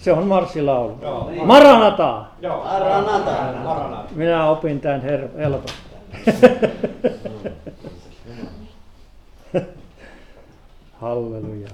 Se on marssilaulu. Joo. Maranatha! Joo. Maranatha. Minä opin tämän helposti. Halleluja.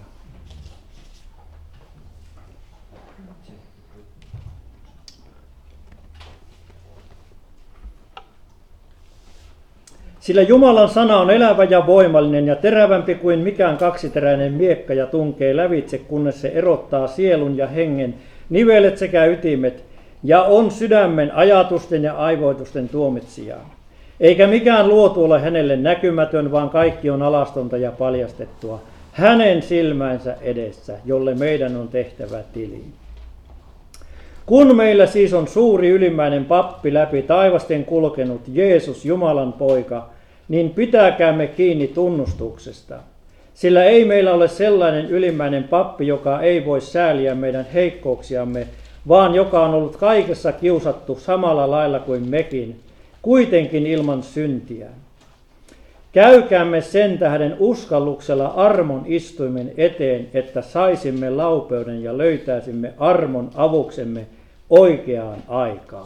Sillä Jumalan sana on elävä ja voimallinen ja terävämpi kuin mikään kaksiteräinen miekka ja tunkee lävitse, kunnes se erottaa sielun ja hengen, nivelet sekä ytimet, ja on sydämen ajatusten ja aivoitusten tuomitsijaa. Eikä mikään luotu ole hänelle näkymätön, vaan kaikki on alastonta ja paljastettua hänen silmänsä edessä, jolle meidän on tehtävä tili. Kun meillä siis on suuri ylimmäinen pappi läpi taivasten kulkenut Jeesus, Jumalan poika, niin pitäkäämme kiinni tunnustuksesta. Sillä ei meillä ole sellainen ylimmäinen pappi, joka ei voi sääliä meidän heikkouksiamme, vaan joka on ollut kaikessa kiusattu samalla lailla kuin mekin, kuitenkin ilman syntiä. Käykäämme sen tähden uskalluksella armon istuimen eteen, että saisimme laupeuden ja löytäisimme armon avuksemme oikeaan aikaan.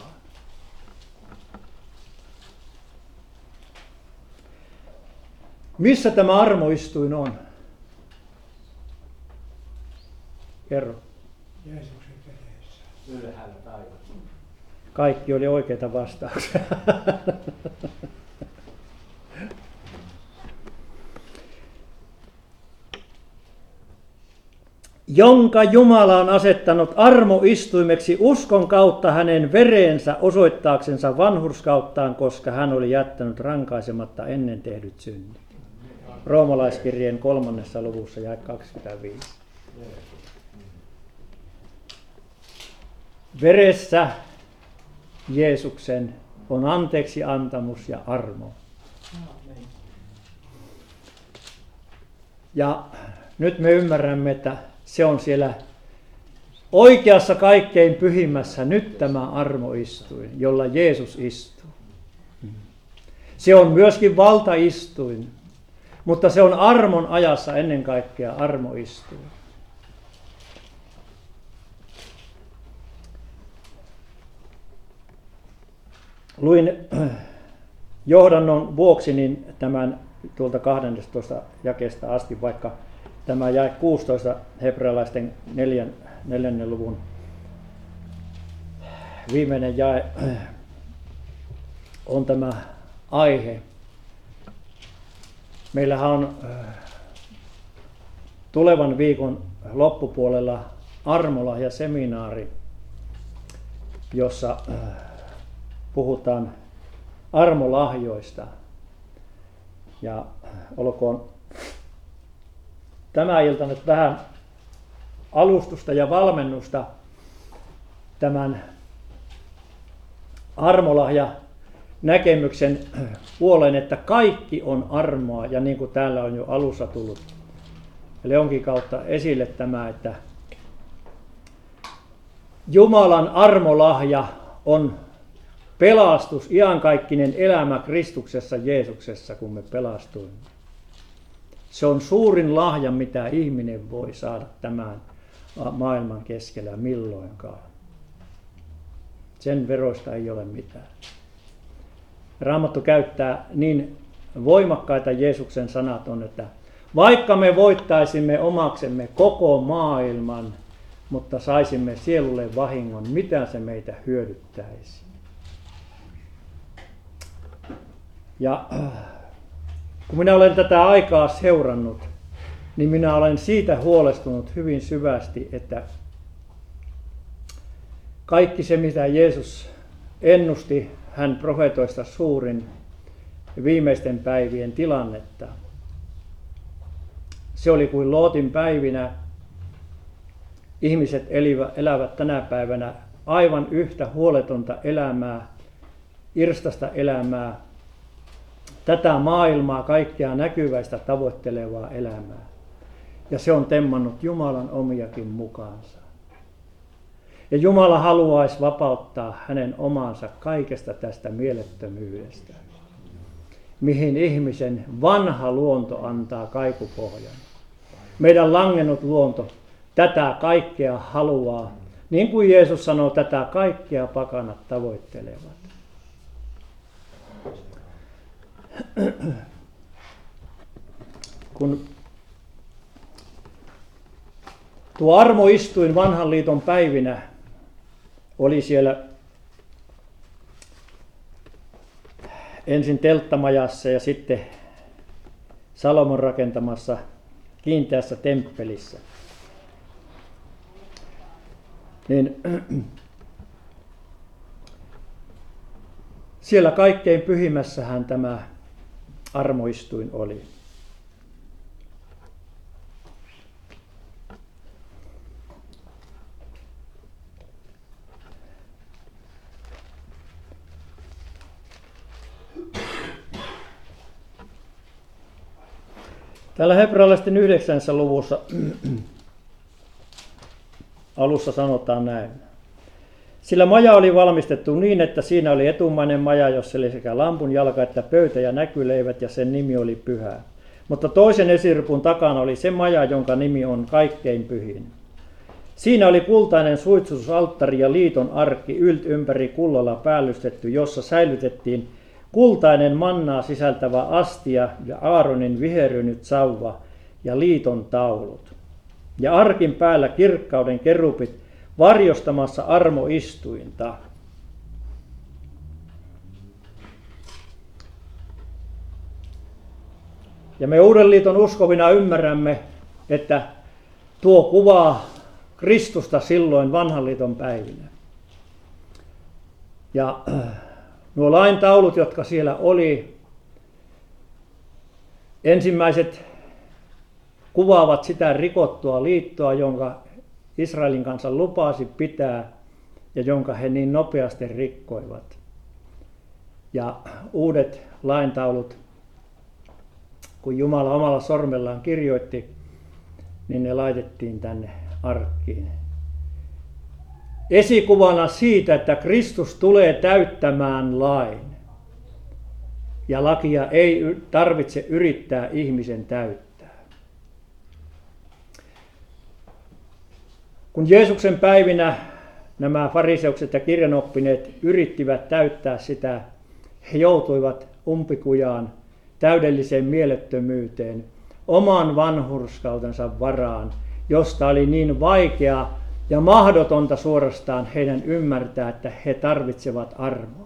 Missä tämä armoistuin on? Kerro. Jeesuksen kädessä. Ylhäällä taivassa. Kaikki oli oikeita vastauksia. Jonka Jumala on asettanut armoistuimeksi uskon kautta hänen vereensä osoittaaksensa vanhurskauttaan, koska hän oli jättänyt rankaisematta ennen tehdyt synnit. Roomalaiskirjeen 3. luvussa jae 25. Veressä Jeesuksen on anteeksi antamus ja armo. Ja nyt me ymmärrämme, että se on siellä oikeassa kaikkein pyhimmässä nyt tämä armoistuin, jolla Jeesus istuu. Se on myöskin valtaistuin, mutta se on armon ajassa ennen kaikkea armoistuin. Luin johdannon vuoksi niin tämän tuolta 12 jakeesta asti, vaikka tämä jae 16 hebrealaisten 4. luvun viimeinen jae on tämä aihe. Meillähän on tulevan viikon loppupuolella armolahjaseminaari, jossa puhutaan armolahjoista. Ja olkoon tämä ilta nyt vähän alustusta ja valmennusta tämän armolahja näkemyksen puoleen, että kaikki on armoa, ja niin kuin täällä on jo alussa tullut Leonkin kautta esille tämä, että Jumalan armolahja on pelastus, iankaikkinen elämä Kristuksessa Jeesuksessa, kun me pelastuimme. Se on suurin lahja, mitä ihminen voi saada tämän maailman keskellä milloinkaan. Sen veroista ei ole mitään. Raamattu käyttää niin voimakkaita Jeesuksen sanat on, että vaikka me voittaisimme omaksemme koko maailman, mutta saisimme sielulle vahingon, mitä se meitä hyödyttäisi. Ja kun minä olen tätä aikaa seurannut, niin minä olen siitä huolestunut hyvin syvästi, että kaikki se, mitä Jeesus ennusti, hän profetoista suurin viimeisten päivien tilannetta. Se oli kuin Lootin päivinä. Ihmiset elävät tänä päivänä aivan yhtä huoletonta elämää, irstasta elämää, tätä maailmaa, kaikkea näkyväistä tavoittelevaa elämää. Ja se on temmannut Jumalan omiakin mukaansa. Ja Jumala haluaisi vapauttaa hänen omansa kaikesta tästä mielettömyydestä, mihin ihmisen vanha luonto antaa kaikupohjan. Meidän langennut luonto tätä kaikkea haluaa, Niin kuin Jeesus sanoo, tätä kaikkea pakanat tavoittelevat. Kun tuo armoistuin vanhan liiton päivinä oli siellä ensin telttamajassa ja sitten Salomon rakentamassa kiinteässä temppelissä, niin siellä kaikkein pyhimmässähän tämä armoistuin oli. Täällä hebrealaisten 9. luvussa alussa sanotaan näin. Sillä maja oli valmistettu niin, että siinä oli etumainen maja, jossa oli sekä lampun jalka että pöytä ja näkyleivät, ja sen nimi oli Pyhä. Mutta toisen esiripun takana oli se maja, jonka nimi on kaikkein pyhin. Siinä oli kultainen suitsutusalttari ja liiton arkki ympäri kullalla päällystetty, jossa säilytettiin kultainen mannaa sisältävä astia ja Aaronin viherrynyt sauva ja liiton taulut. Ja arkin päällä kirkkauden kerupit varjostamassa armoistuinta. Ja me Uuden liiton uskovina ymmärrämme, että tuo kuvaa Kristusta silloin vanhan liiton päivinä. Ja nuo lain taulut, jotka siellä oli, ensimmäiset kuvaavat sitä rikottua liittoa, jonka Israelin kansa lupasi pitää ja jonka he niin nopeasti rikkoivat. Ja uudet laintaulut, kun Jumala omalla sormellaan kirjoitti, niin ne laitettiin tänne arkkiin. Esikuvana siitä, että Kristus tulee täyttämään lain. Ja lakia ei tarvitse yrittää ihmisen täyttää. Kun Jeesuksen päivinä nämä fariseukset ja kirjanoppineet yrittivät täyttää sitä, he joutuivat umpikujaan, täydelliseen mielettömyyteen, oman vanhurskautensa varaan, josta oli niin vaikea ja mahdotonta suorastaan heidän ymmärtää, että he tarvitsevat armoa.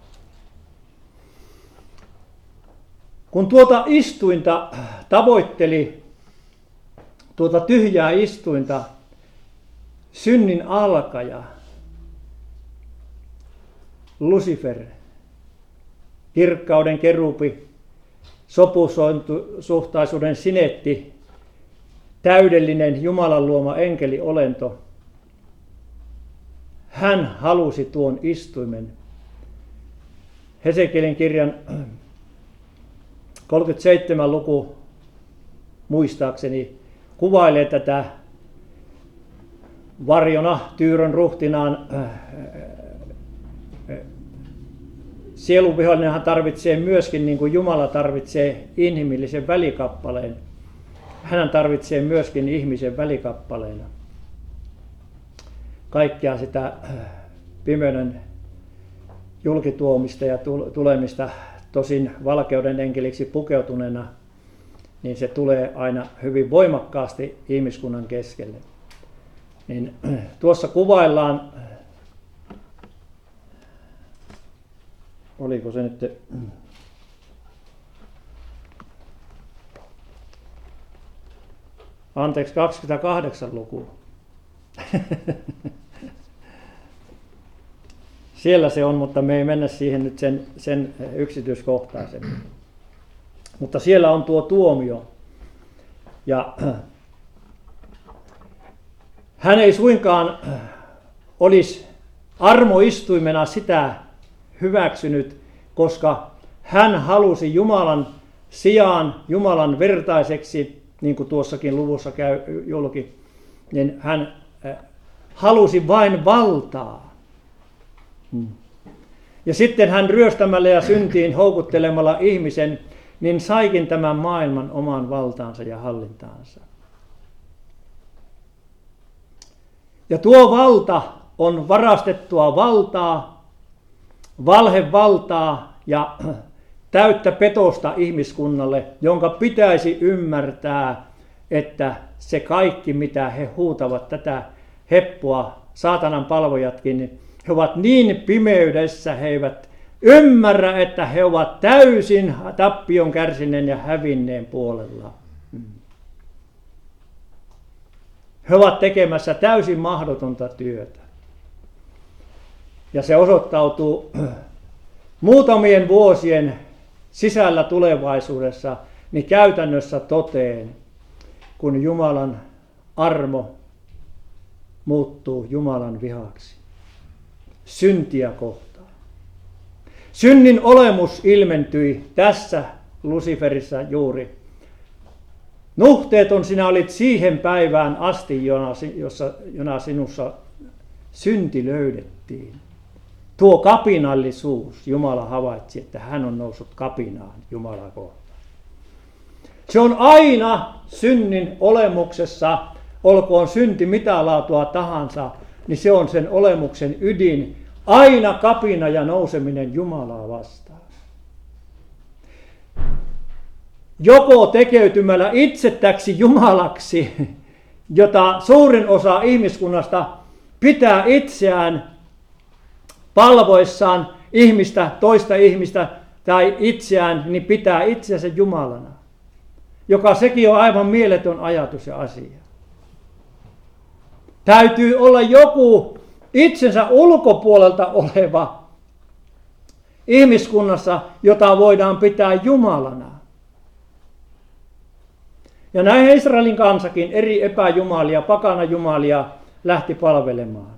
Kun tuota istuinta tavoitteli, tuota tyhjää istuinta, synnin alkaja, Lucifer, kirkkauden kerupi, sopusuhtaisuuden sinetti, täydellinen Jumalan luoma enkeliolento, hän halusi tuon istuimen. Hesekielin kirjan 37 luku muistaakseni kuvailee tätä varjona Tyyron ruhtinaan. Sielunvihollinenhan tarvitsee myöskin, niin kuin Jumala tarvitsee inhimillisen välikappaleen. Hän tarvitsee myöskin ihmisen välikappaleena. Kaikkea sitä pimeyden julkituomista ja tulemista, tosin valkeuden enkeliksi pukeutuneena, niin se tulee aina hyvin voimakkaasti ihmiskunnan keskelle. Niin tuossa kuvaillaan, oliko se nyt 28 luku. Siellä se on, mutta me ei mennä siihen nyt sen yksityiskohtaisemmin. Mutta siellä on tuo tuomio. Ja hän ei suinkaan olisi armoistuimena sitä hyväksynyt, koska hän halusi Jumalan sijaan, Jumalan vertaiseksi, niin kuin tuossakin luvussa käy julki, niin hän halusi vain valtaa. Ja sitten hän ryöstämällä ja syntiin houkuttelemalla ihmisen, niin saikin tämän maailman omaan valtaansa ja hallintaansa. Ja tuo valta on varastettua valtaa, valhevaltaa ja täyttä petosta ihmiskunnalle, jonka pitäisi ymmärtää, että se kaikki, mitä he huutavat tätä heppua, saatanan palvojatkin, niin he ovat niin pimeydessä, he eivät ymmärrä, että he ovat täysin tappion kärsineen ja hävinneen puolella. He ovat tekemässä täysin mahdotonta työtä. Ja se osoittautuu muutamien vuosien sisällä tulevaisuudessa niin käytännössä toteen, kun Jumalan armo muuttuu Jumalan vihaksi. Syntiä kohtaan. Synnin olemus ilmentyi tässä Luciferissa juuri. Nuhteeton sinä olit siihen päivään asti, jona sinussa synti löydettiin. Tuo kapinallisuus, Jumala havaitsi, että hän on noussut kapinaan Jumalaa kohtaan. Se on aina synnin olemuksessa, olkoon synti mitä laatua tahansa, niin se on sen olemuksen ydin. Aina kapina ja nouseminen Jumalaa vastaan. Joko tekeytymällä itsettäksi Jumalaksi, jota suurin osa ihmiskunnasta pitää itseään palvoissaan ihmistä, toista ihmistä tai itseään, niin pitää itseänsä Jumalana. Joka sekin on aivan mieletön ajatus ja asia. Täytyy olla joku itsensä ulkopuolelta oleva ihmiskunnassa, jota voidaan pitää Jumalana. Ja näin Israelin kansakin eri epäjumalia, pakanajumalia lähti palvelemaan.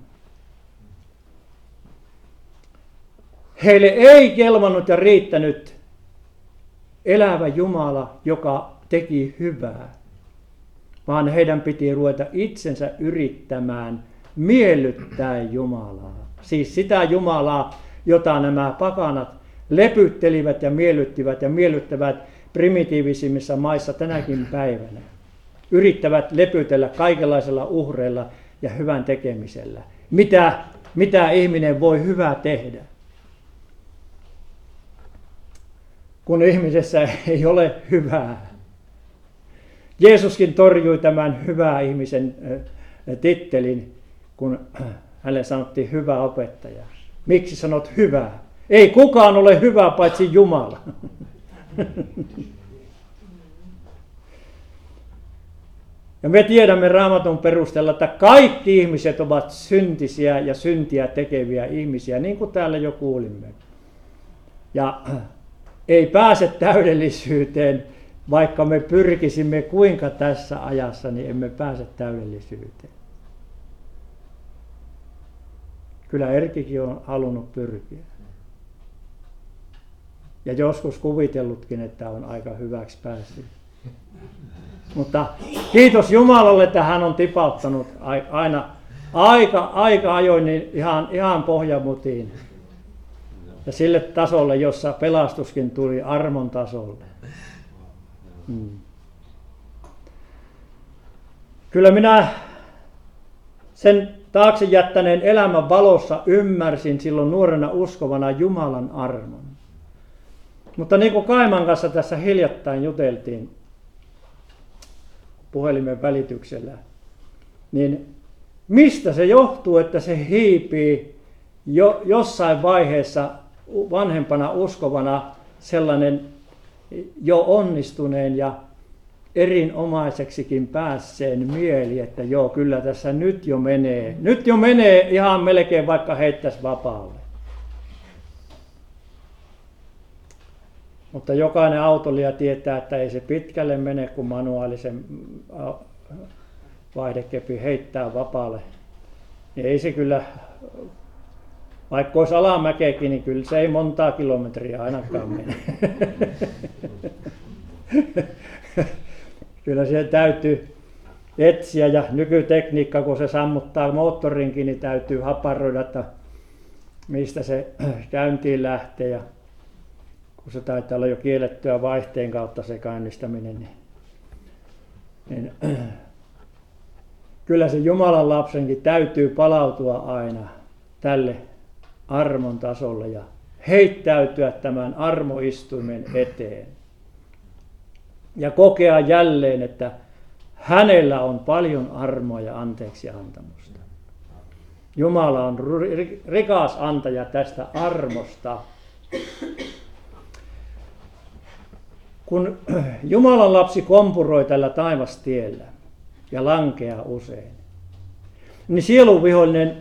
Heille ei kelvannut ja riittänyt elävä Jumala, joka teki hyvää, vaan heidän piti ruveta itsensä yrittämään miellyttää Jumalaa. Siis sitä Jumalaa, jota nämä pakanat lepyttelivät ja miellyttävät primitiivisimmissa maissa tänäkin päivänä. Yrittävät lepytellä kaikenlaisilla uhreilla ja hyvän tekemisellä. Mitä ihminen voi hyvää tehdä? Kun ihmisessä ei ole hyvää. Jeesuskin torjui tämän hyvää ihmisen tittelin, kun hänelle sanottiin hyvä opettaja. Miksi sanot hyvää? Ei kukaan ole hyvä paitsi Jumala. Ja me tiedämme Raamatun perusteella, että kaikki ihmiset ovat syntisiä ja syntiä tekeviä ihmisiä, niin kuin täällä jo kuulimme. Ja ei pääse täydellisyyteen, vaikka me pyrkisimme kuinka tässä ajassa, niin emme pääse täydellisyyteen. Kyllä Erkkikin on halunnut pyrkiä. Ja joskus kuvitellutkin, että on aika hyväksi päässyt. Mutta kiitos Jumalalle, että hän on tipauttanut aina aika ajoin niin ihan pohjamutiin. Ja sille tasolle, jossa pelastuskin tuli armon tasolle. Kyllä minä sen taakse jättäneen elämän valossa ymmärsin silloin nuorena uskovana Jumalan armon. Mutta niin kuin Kaiman kanssa tässä hiljattain juteltiin puhelimen välityksellä, niin mistä se johtuu, että se hiipii jossain vaiheessa vanhempana uskovana sellainen jo onnistuneen ja erinomaiseksikin päässeen mieli, että joo, kyllä tässä nyt jo menee ihan melkein vaikka heittäisi vapaalle. Mutta jokainen autoilija tietää, että ei se pitkälle mene, kun manuaalisen vaihdekepi heittää vapaalle. Niin ei se kyllä, vaikka olisi alamäkeäkin, niin kyllä se ei montaa kilometriä ainakaan mene. Kyllä siihen täytyy etsiä ja nykytekniikka, kun se sammuttaa moottorinkin, niin täytyy haparoida, että mistä se käyntiin lähtee. Ja kun se taitaa olla jo kiellettyä vaihteen kautta se käynnistäminen, niin kyllä se Jumalan lapsenkin täytyy palautua aina tälle armon tasolle ja heittäytyä tämän armoistuimen eteen. Ja kokea jälleen, että hänellä on paljon armoa ja anteeksi antamusta. Jumala on rikas antaja tästä armosta. Kun Jumalan lapsi kompuroi tällä taivastiellä ja lankeaa usein, niin sielunvihollinen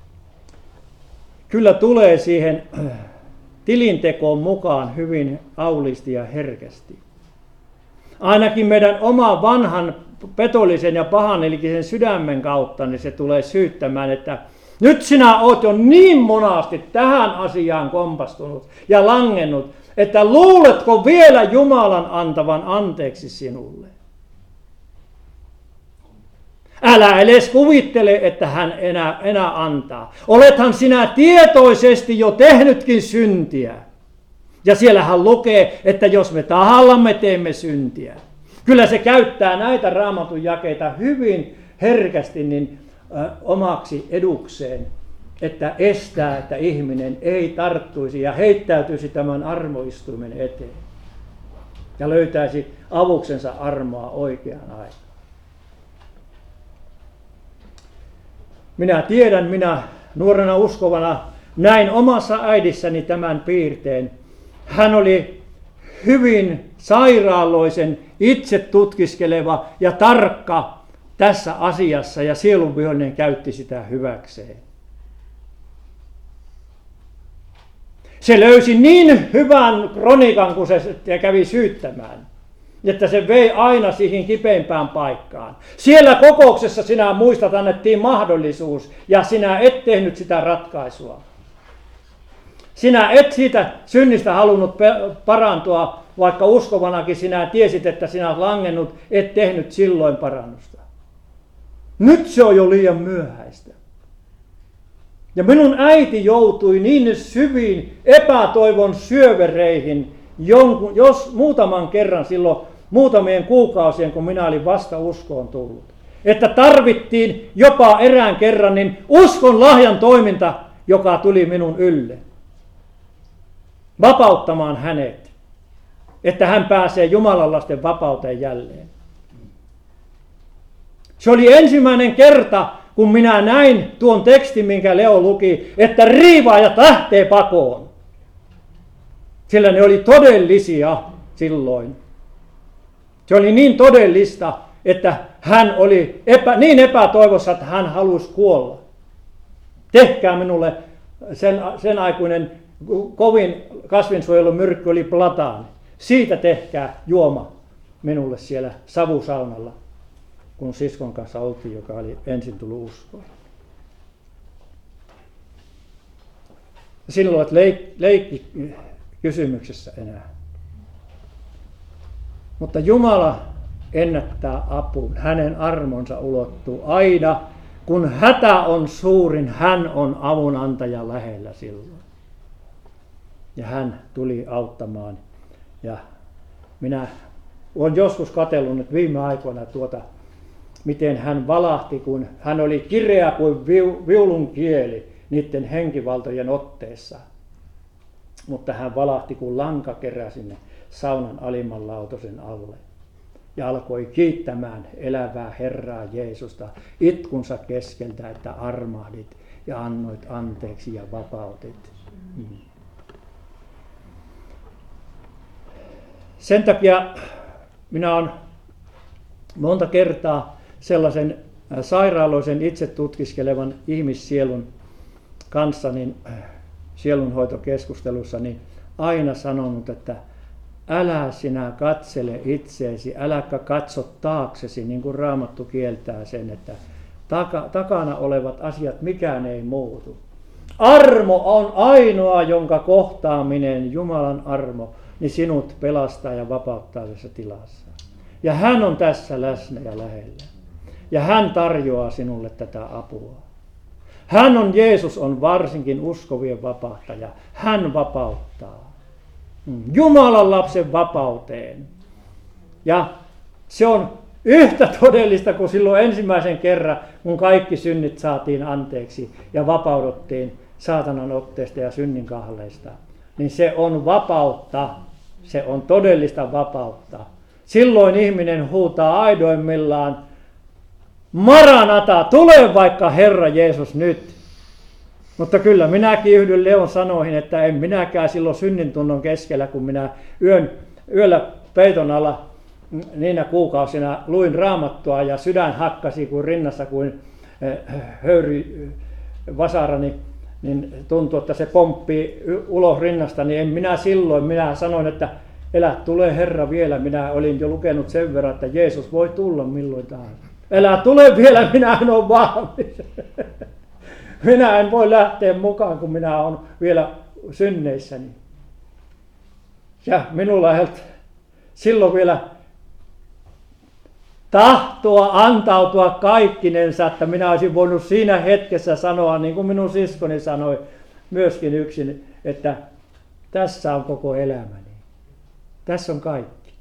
kyllä tulee siihen tilintekoon mukaan hyvin auliisti ja herkästi. Ainakin meidän oman vanhan petollisen ja pahanelkisen sydämen kautta niin se tulee syyttämään, että nyt sinä oot jo niin monasti tähän asiaan kompastunut ja langennut, että luuletko vielä Jumalan antavan anteeksi sinulle? Älä edes kuvittele, että hän enää antaa. Olethan sinä tietoisesti jo tehnytkin syntiä. Ja siellähän lukee, että jos me tahallamme teemme syntiä. Kyllä se käyttää näitä Raamatun jakeita hyvin herkästi omaksi edukseen, että estää, että ihminen ei tarttuisi ja heittäytyisi tämän armoistuimen eteen. Ja löytäisi avuksensa armoa oikeaan aikaan. Minä tiedän, minä nuorena uskovana näin omassa äidissäni tämän piirteen. Hän oli hyvin sairaaloisen, itse tutkiskeleva ja tarkka tässä asiassa ja sielunvihollinen käytti sitä hyväkseen. Se löysi niin hyvän kronikan, kun se kävi syyttämään, että se vei aina siihen kipeimpään paikkaan. Siellä kokouksessa sinä muistat, annettiin mahdollisuus ja sinä et tehnyt sitä ratkaisua. Sinä et siitä synnistä halunnut parantua, vaikka uskovanakin sinä tiesit, että sinä olet langennut, et tehnyt silloin parannusta. Nyt se on jo liian myöhäistä. Ja minun äiti joutui niin syviin epätoivon syövereihin, jos muutaman kerran silloin muutamien kuukausien, kun minä olin vasta uskoon tullut. Että tarvittiin jopa erään kerran niin uskon lahjan toiminta, joka tuli minun ylle. Vapauttamaan hänet, että hän pääsee Jumalan lasten vapauteen jälleen. Se oli ensimmäinen kerta, kun minä näin tuon tekstin, minkä Leo luki, että riivaajat lähtee pakoon. Sillä ne oli todellisia silloin. Se oli niin todellista, että hän oli niin epätoivossa, että hän halusi kuolla. Tehkää minulle sen aikuinen kovin kasvinsuojelumyrkky oli plataani. Siitä tehkää juoma minulle siellä savusaunalla, kun siskon kanssa oltiin, joka oli ensin tullut uskoon. Silloin olet leikki kysymyksessä enää. Mutta Jumala ennättää apuun. Hänen armonsa ulottuu aina. Kun hätä on suurin, hän on avunantaja lähellä silloin. Ja hän tuli auttamaan. Ja minä olen joskus katsellut nyt viime aikoina miten hän valahti, kun hän oli kireä kuin viulun kieli niiden henkivaltojen otteessa. Mutta hän valahti kuin lankakerä sinne saunan alimman lautosen alle. Ja alkoi kiittämään elävää Herraa Jeesusta itkunsa keskeltä, että armahdit ja annoit anteeksi ja vapautit. Sen takia minä olen monta kertaa sellaisen sairaaloisen itse tutkiskelevan ihmissielun kanssa niin sielunhoitokeskustelussa niin aina sanonut, että älä sinä katsele itseesi, äläkä katso taaksesi, niin kuin Raamattu kieltää sen, että takana olevat asiat mikään ei muutu. Armo on ainoa, jonka kohtaaminen, Jumalan armo, niin sinut pelastaa ja vapauttaa tässä tilassa. Ja hän on tässä läsnä ja lähellä. Ja hän tarjoaa sinulle tätä apua. Hän on, Jeesus on varsinkin uskovien vapahtaja. Hän vapauttaa. Jumalan lapsen vapauteen. Ja se on yhtä todellista kuin silloin ensimmäisen kerran, kun kaikki synnit saatiin anteeksi ja vapauduttiin saatanan otteesta ja synnin kahleista, niin se on vapautta. Se on todellista vapautta. Silloin ihminen huutaa aidoimmillaan, Maranata, tule vaikka Herra Jeesus nyt. Mutta kyllä minäkin yhdyn Leon sanoihin, että en minäkään silloin synnintunnon keskellä, kun minä yöllä peiton alla niinä kuukausina luin Raamattua ja sydän hakkasi kuin rinnassa kuin höyry vasarani, niin tuntui, että se pomppii ulos rinnasta, niin en minä silloin, minä sanoin, että elä, tule Herra vielä. Minä olin jo lukenut sen verran, että Jeesus voi tulla milloin tahansa. Elä, tule vielä, minä en ole valmis. Minä en voi lähteä mukaan, kun minä olen vielä synneissäni. Ja minulla ei ollut silloin vielä tahtoa antautua kaikkinensa, että minä olisin voinut siinä hetkessä sanoa, niin kuin minun siskoni sanoi myöskin yksin, että tässä on koko elämäni. Tässä on kaikki.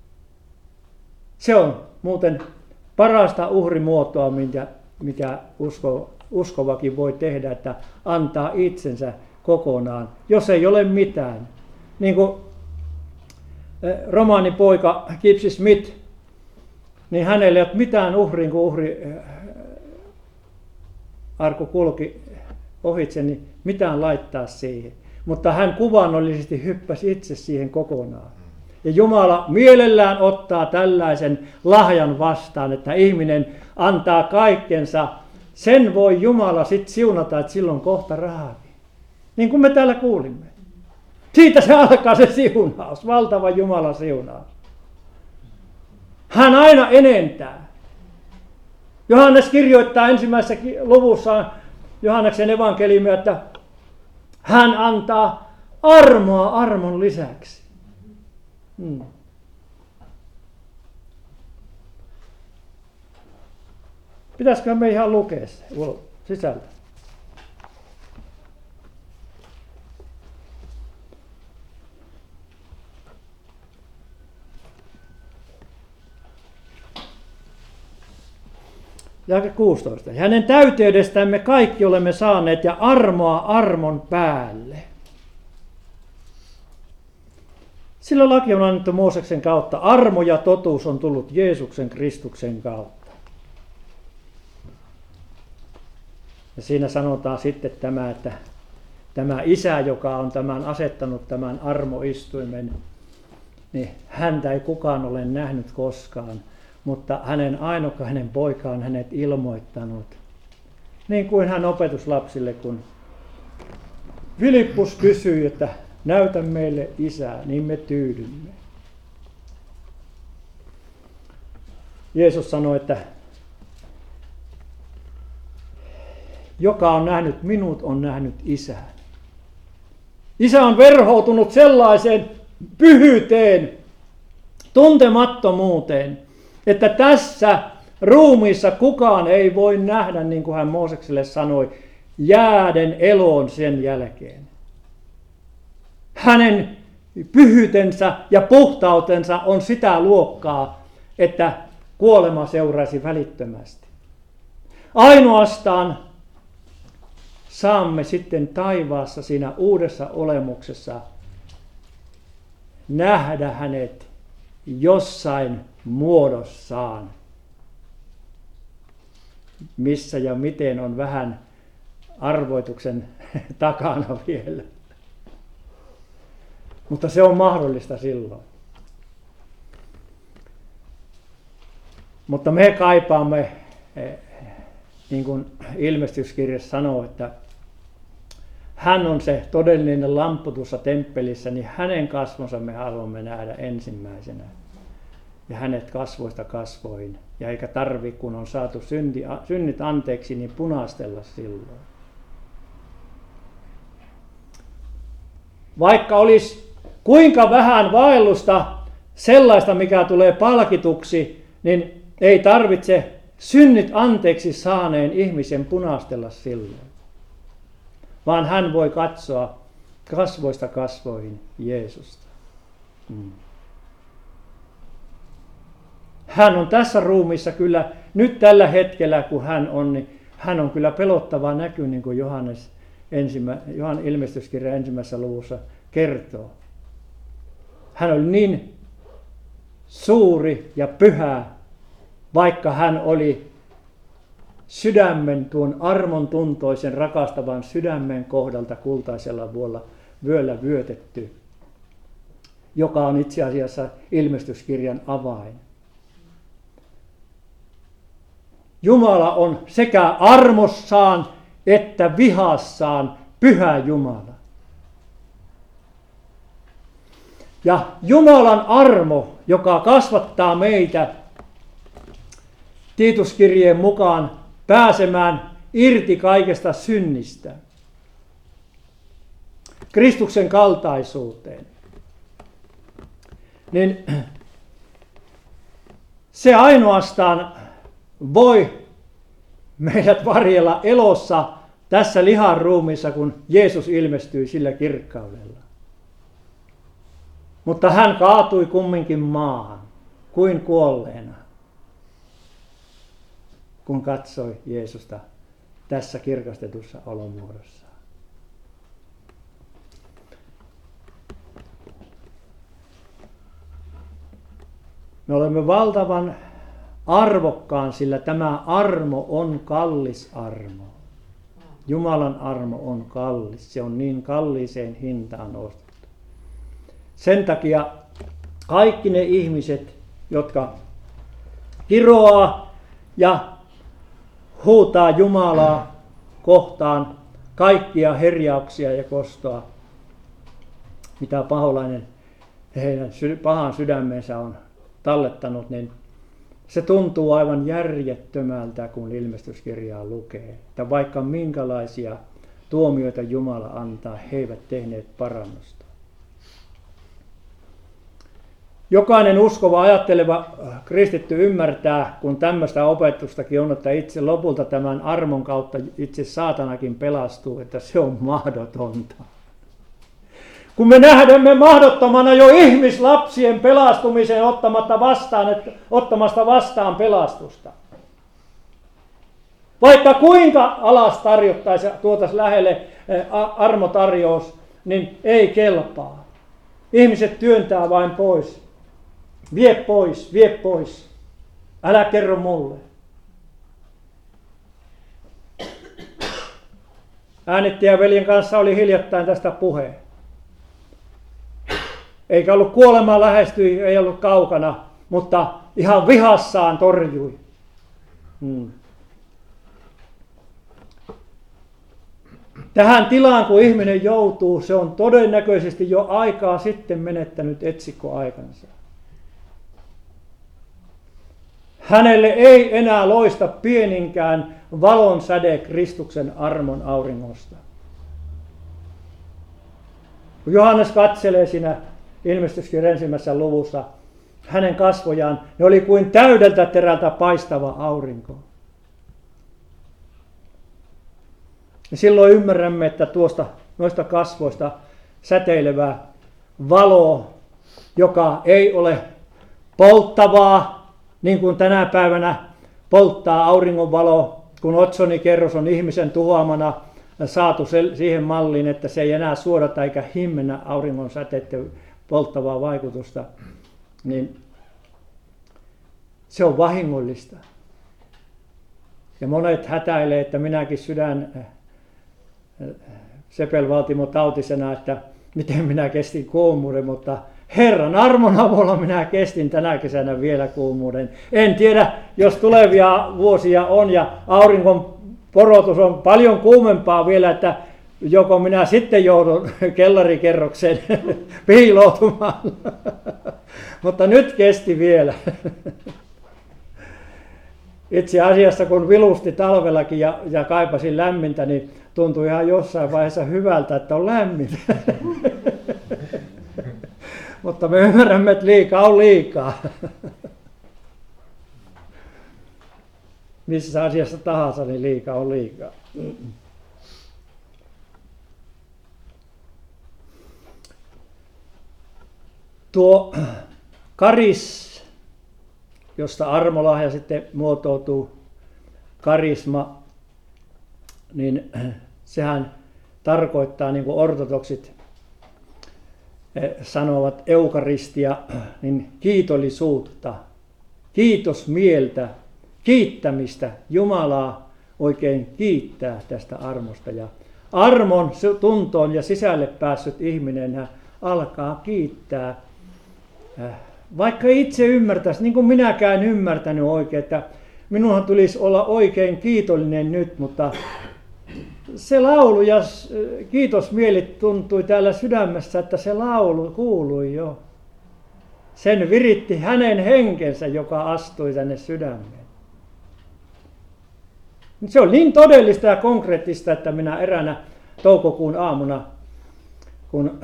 Se on muuten parasta uhrimuotoa, mikä uskovakin voi tehdä, että antaa itsensä kokonaan, jos ei ole mitään. Niin kuin romaanipoika Gypsy Smith, niin hänellä ei ole mitään uhriin, kun uhriarku kulki ohitse, niin mitään laittaa siihen. Mutta hän kuvaannollisesti hyppäsi itse siihen kokonaan. Ja Jumala mielellään ottaa tällaisen lahjan vastaan, että ihminen antaa kaikkensa. Sen voi Jumala sitten siunata, että silloin kohta rahaakin. Niin kuin me täällä kuulimme. Siitä se alkaa se siunaus, valtava Jumalan siunaus. Hän aina enentää. Johannes kirjoittaa ensimmäisessä luvussa Johanneksen evankeliumia, että hän antaa armoa armon lisäksi. Pitäisikö me ihan lukea se sisältö? Jaake 16. Hänen täyteydestään me kaikki olemme saaneet ja armoa armon päälle. Sillä laki on annettu Mooseksen kautta. Armo ja totuus on tullut Jeesuksen Kristuksen kautta. Ja siinä sanotaan sitten tämä, että tämä isä, joka on tämän asettanut tämän armoistuimen, niin häntä ei kukaan ole nähnyt koskaan. Mutta hänen ainokainen poika on hänet ilmoittanut. Niin kuin hän opetuslapsille, kun Filippus kysyi, että näytä meille isää, niin me tyydymme. Jeesus sanoi, että joka on nähnyt minut, on nähnyt isän. Isä on verhoutunut sellaiseen pyhyyteen, tuntemattomuuteen, että tässä ruumiissa kukaan ei voi nähdä, niin kuin hän Moosekselle sanoi, jääden eloon sen jälkeen. Hänen pyhyytensä ja puhtautensa on sitä luokkaa, että kuolema seuraisi välittömästi. Ainoastaan saamme sitten taivaassa siinä uudessa olemuksessa nähdä hänet jossain muodossaan. Missä ja miten on vähän arvoituksen takana vielä. Mutta se on mahdollista silloin. Mutta me kaipaamme, niin kuin ilmestyskirjassa sanoo, että hän on se todellinen lamppu tuossa temppelissä, niin hänen kasvonsa me haluamme nähdä ensimmäisenä. Ja hänet kasvoista kasvoihin. Ja eikä tarvitse, kun on saatu synnit anteeksi, niin punastella silloin. Vaikka olisi kuinka vähän vaellusta sellaista, mikä tulee palkituksi, niin ei tarvitse synnit anteeksi saaneen ihmisen punastella silloin. Vaan hän voi katsoa kasvoista kasvoihin Jeesusta. hän on tässä ruumiissa kyllä, nyt tällä hetkellä kun hän on, niin hän on kyllä pelottava näky, niin kuin Johan ilmestyskirja 1. luvussa kertoo. Hän oli niin suuri ja pyhä, vaikka hän oli sydämen, tuon armon tuntoisen, rakastavan sydämen kohdalta kultaisella vyöllä vyötetty, joka on itse asiassa ilmestyskirjan avain. Jumala on sekä armossaan että vihassaan pyhä Jumala. Ja Jumalan armo, joka kasvattaa meitä Tiituskirjeen mukaan pääsemään irti kaikesta synnistä, Kristuksen kaltaisuuteen, niin se ainoastaan voi meidät varjella elossa tässä lihan ruumiissa, kun Jeesus ilmestyi sillä kirkkaudella. Mutta hän kaatui kumminkin maahan kuin kuolleena, kun katsoi Jeesusta tässä kirkastetussa olomuodossa. Me olemme valtavan arvokkaan, sillä tämä armo on kallis armo. Jumalan armo on kallis. Se on niin kalliiseen hintaan ostettu. Sen takia kaikki ne ihmiset, jotka kiroaa ja huutaa Jumalaa kohtaan kaikkia herjauksia ja kostoa, mitä paholainen heidän pahan sydämensä on tallettanut, niin se tuntuu aivan järjettömältä, kun ilmestyskirjaa lukee. Että vaikka minkälaisia tuomioita Jumala antaa, he eivät tehneet parannusta. Jokainen uskova, ajatteleva kristitty ymmärtää, kun tämmöistä opetustakin on, että itse lopulta tämän armon kautta itse saatanakin pelastuu, että se on mahdotonta. Kun me nähdämme mahdottomana jo ihmislapsien pelastumisen ottamasta vastaan pelastusta. Vaikka kuinka alas tarjottaisiin, tuotaisiin lähelle armotarjous, niin ei kelpaa. Ihmiset työntää vain pois. Vie pois, vie pois. Älä kerro mulle. Äänittäjäveljen kanssa oli hiljattain tästä puhe. Eikä ollut kuolemaa lähestyi, ei ollut kaukana, mutta ihan vihassaan torjui. Tähän tilaan, kun ihminen joutuu, se on todennäköisesti jo aikaa sitten menettänyt etsikkoaikansa. Hänelle ei enää loista pieninkään valon säde Kristuksen armon auringosta. Kun Johannes katselee siinä ilmestyskirjan 1. luvussa hänen kasvojaan, ne oli kuin täydeltä terältä paistava aurinko. Ja silloin ymmärrämme, että noista kasvoista säteilevä valo, joka ei ole polttavaa, niin kuin tänä päivänä polttaa auringonvalo, kun otsonikerros on ihmisen tuhoamana saatu siihen malliin, että se ei enää suodata eikä himmennä auringon säteiden polttavaa vaikutusta, niin se on vahingollista. Ja monet hätäilee, että minäkin sepelvaltimotautisena, että miten minä kestin kuumuuden, mutta Herran armon avulla minä kestin tänä kesänä vielä kuumuuden. En tiedä, jos tulevia vuosia on ja auringon porotus on paljon kuumempaa vielä, että joko minä sitten joudun kellarikerrokseen piiloutumaan. Mutta nyt kesti vielä. Itse asiassa kun vilusti talvellakin ja kaipasin lämmintä, niin tuntui ihan jossain vaiheessa hyvältä, että on lämmintä. Mutta me ymmärrämme, että liikaa on liikaa. Missä asiassa tahansa, niin liikaa on liikaa. Tuo karis josta armolahja sitten muotoutuu, karisma, niin sehän tarkoittaa, niin kuin ortodoksit sanovat eukaristia, niin kiitollisuutta, kiitosmieltä, kiittämistä, Jumalaa oikein kiittää tästä armosta. Ja armon tuntoon ja sisälle päässyt ihminen hän alkaa kiittää, vaikka itse ymmärtäisi, niin kuin minäkään ymmärtänyt oikein, että minunhan tulisi olla oikein kiitollinen nyt, mutta se laulu ja kiitosmieli tuntui täällä sydämessä, että se laulu kuului jo. Sen viritti hänen henkensä, joka astui tänne sydämeen. Se on niin todellista ja konkreettista, että minä eräänä toukokuun aamuna, kun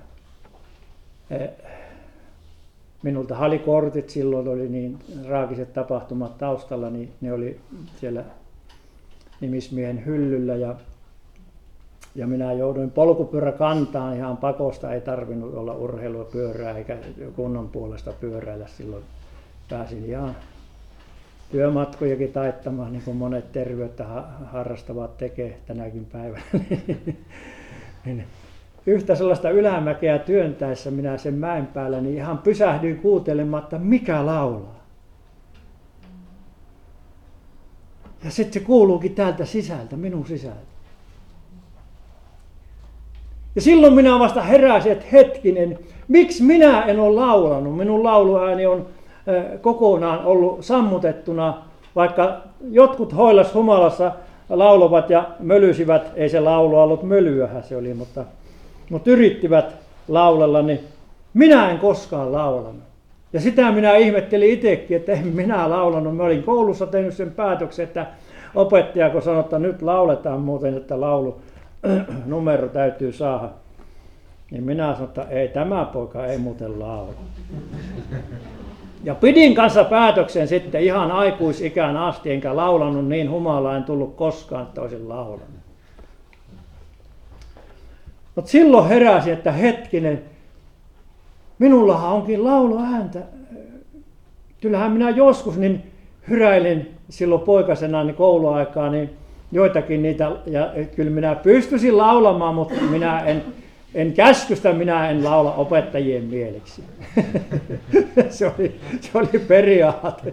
minulta oli kortit, silloin oli niin raakiset tapahtumat taustalla, niin ne oli siellä nimismiehen hyllyllä ja minä jouduin polkupyöräkantaan ihan pakosta, ei tarvinnut olla urheilupyörää eikä kunnon puolesta pyöräillä, silloin pääsin ihan työmatkojakin taittamaan, niin kuin monet terveyttä harrastavat tekee tänäkin päivänä. Niin yhtä sellaista ylämäkeä työntäessä minä sen mäen päällä, niin ihan pysähdyin kuuntelemaan, että mikä laulaa. Ja sitten se kuuluukin täältä sisältä, minun sisältä. Ja silloin minä vasta heräsin, että hetkinen, miksi minä en ole laulanut? Minun lauluääni on kokonaan ollut sammutettuna, vaikka jotkut hoilas humalassa laulavat ja mölyisivät, ei se laulu ollut mölyähän se oli, mutta yrittivät laulella, niin minä en koskaan laulanut. Ja sitä minä ihmettelin itsekin, että en minä laulanut. Mä olin koulussa tehnyt sen päätöksen, että opettaja kun sanoi, että nyt lauletaan muuten, että laulunumero täytyy saada. Niin minä sanoin, että ei, tämä poika ei muuten laula. Ja pidin kanssa päätöksen sitten ihan aikuisikään asti, enkä laulanut niin humalaa, en tullut koskaan, että olisin laulanut. Mutta silloin heräsin, että hetkinen, minullahan onkin lauluääntä. Kyllähän minä joskus niin hyräilin silloin poikasena niin kouluaikaa niin joitakin niitä, ja kyllä minä pystyisin laulamaan, mutta minä en käskystä, minä en laula opettajien mieliksi. se oli periaate.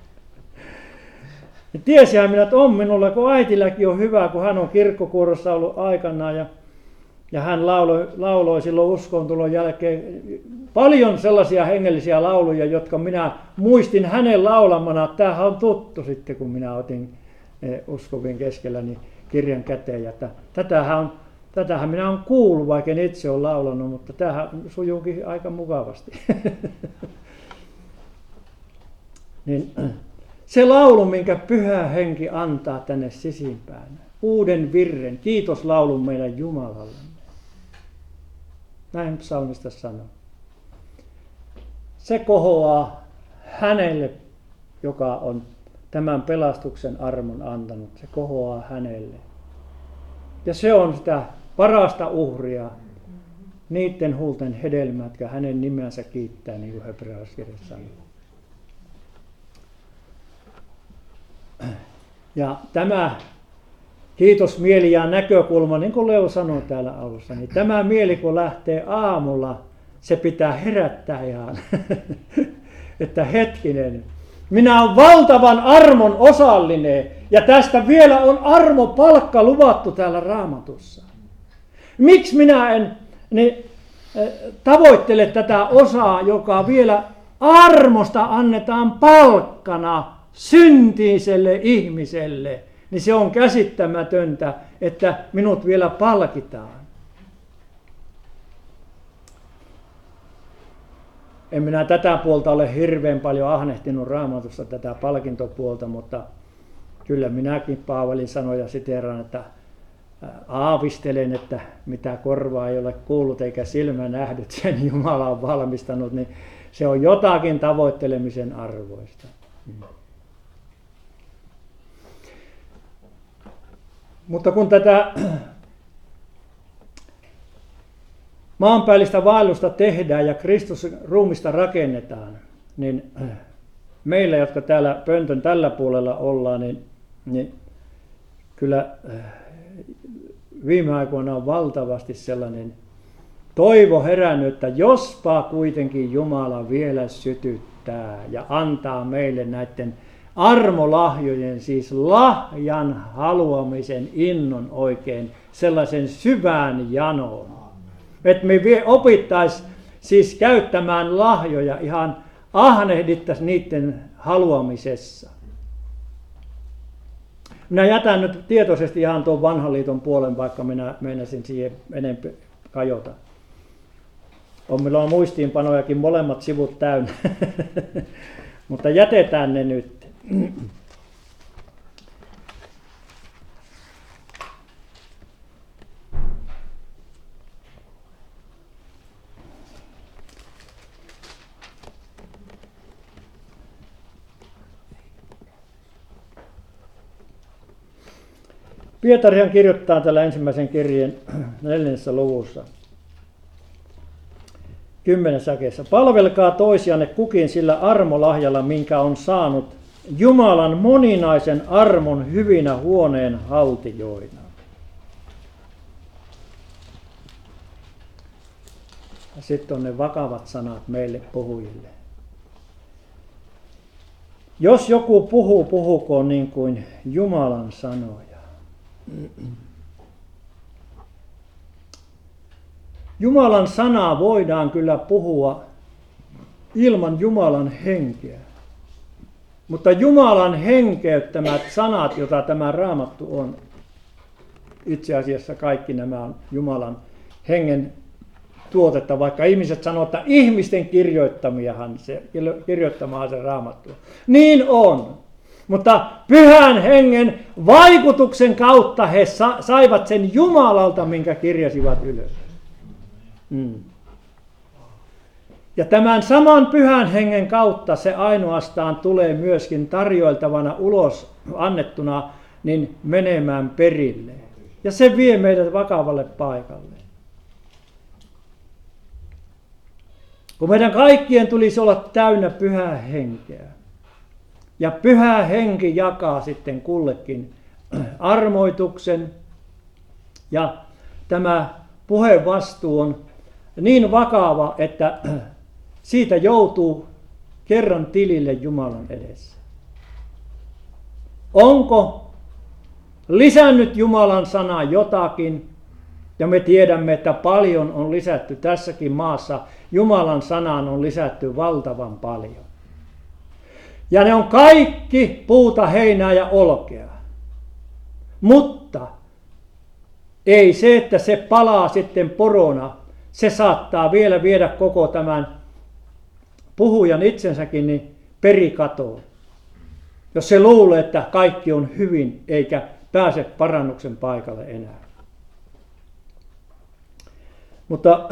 Ja tiesinhän minä, että on minulla, kun äitilläkin on hyvä, kun hän on kirkkokuorossa ollut aikanaan ja hän lauloi silloin uskontulon jälkeen paljon sellaisia hengellisiä lauluja, jotka minä muistin hänen laulamana. Tämähän on tuttu sitten, kun minä otin uskovien keskellä niin kirjan käteen. Ja tätähän minä olen kuullut, vaikka en itse ole laulanut, mutta tämähän sujuukin aika mukavasti. Niin, se laulu, minkä Pyhä Henki antaa tänne sisimpään, uuden virren, kiitoslaulun meidän Jumalalle. Näin psalmista sanoo. Se kohoaa hänelle, joka on tämän pelastuksen armon antanut. Se kohoaa hänelle. Ja se on sitä parasta uhria, niiden huulten hedelmät, jotka hänen nimensä kiittää, niin kuin hebrealaiskirjassa sanoo. Ja tämä kiitosmieli ja näkökulma, niin kuin Leo sanoi täällä alussa, niin tämä mieli kun lähtee aamulla, se pitää herättää ihan, että hetkinen, minä olen valtavan armon osallinen ja tästä vielä on armopalkka luvattu täällä Raamatussa. Miksi minä en tavoittele tätä osaa, joka vielä armosta annetaan palkkana syntiselle ihmiselle, niin se on käsittämätöntä, että minut vielä palkitaan. En minä tätä puolta ole hirveän paljon ahnehtinut Raamatusta, tätä palkintopuolta, mutta kyllä minäkin Paavalin sanoja siteeraan, että aavistelen, että mitä korvaa ei ole kuullut eikä silmä nähnyt, sen Jumala on valmistanut, niin se on jotakin tavoittelemisen arvoista. Mutta kun tätä maanpäällistä vaellusta tehdään ja Kristus ruumista rakennetaan, niin meillä, jotka täällä pöntön tällä puolella ollaan, niin kyllä viime aikoina on valtavasti sellainen toivo herännyt, että jospa kuitenkin Jumala vielä sytyttää ja antaa meille näiden armolahjojen, siis lahjan haluamisen innon oikein sellaisen syvään janoon. Että me opittaisiin siis käyttämään lahjoja, ihan ahnehdittaisiin niiden haluamisessa. Minä jätän nyt tietoisesti ihan tuon vanhan liiton puolen, vaikka minä meinasin siihen enemmän kajota. Meillä on muistiinpanojakin molemmat sivut täynnä, mutta jätetään ne nyt. Pietarihan kirjoittaa tällä ensimmäisen kirjeen 4. luvussa 10 jakeessa. Palvelkaa toisianne kukin sillä armolahjalla, minkä on saanut Jumalan moninaisen armon hyvinä huoneen haltijoina. Ja sitten on ne vakavat sanat meille puhujille. Jos joku puhuu, puhukoon niin kuin Jumalan sanoja. Jumalan sanaa voidaan kyllä puhua ilman Jumalan henkeä. Mutta Jumalan henkeyttämät sanat, joita tämä Raamattu on, itse asiassa kaikki nämä on Jumalan hengen tuotetta, vaikka ihmiset sanoo, että ihmisten kirjoittamaan se Raamattu. Niin on. Mutta Pyhän Hengen vaikutuksen kautta he saivat sen Jumalalta, minkä kirjasivat ylös. Ja tämän saman Pyhän Hengen kautta se ainoastaan tulee myöskin tarjoiltavana ulos annettuna niin menemään perille. Ja se vie meidät vakavalle paikalle. Kun meidän kaikkien tulisi olla täynnä Pyhää Henkeä. Ja Pyhä Henki jakaa sitten kullekin armoituksen. Ja tämä puhevastuu on niin vakava, että siitä joutuu kerran tilille Jumalan edessä. Onko lisännyt Jumalan sana jotakin? Ja me tiedämme, että paljon on lisätty tässäkin maassa. Jumalan sanaan on lisätty valtavan paljon. Ja ne on kaikki puuta, heinää ja olkea. Mutta ei se, että se palaa sitten porona, se saattaa vielä viedä koko tämän puhujan itsensäkin niin perikatoon. Jos se luulee, että kaikki on hyvin eikä pääse parannuksen paikalle enää. Mutta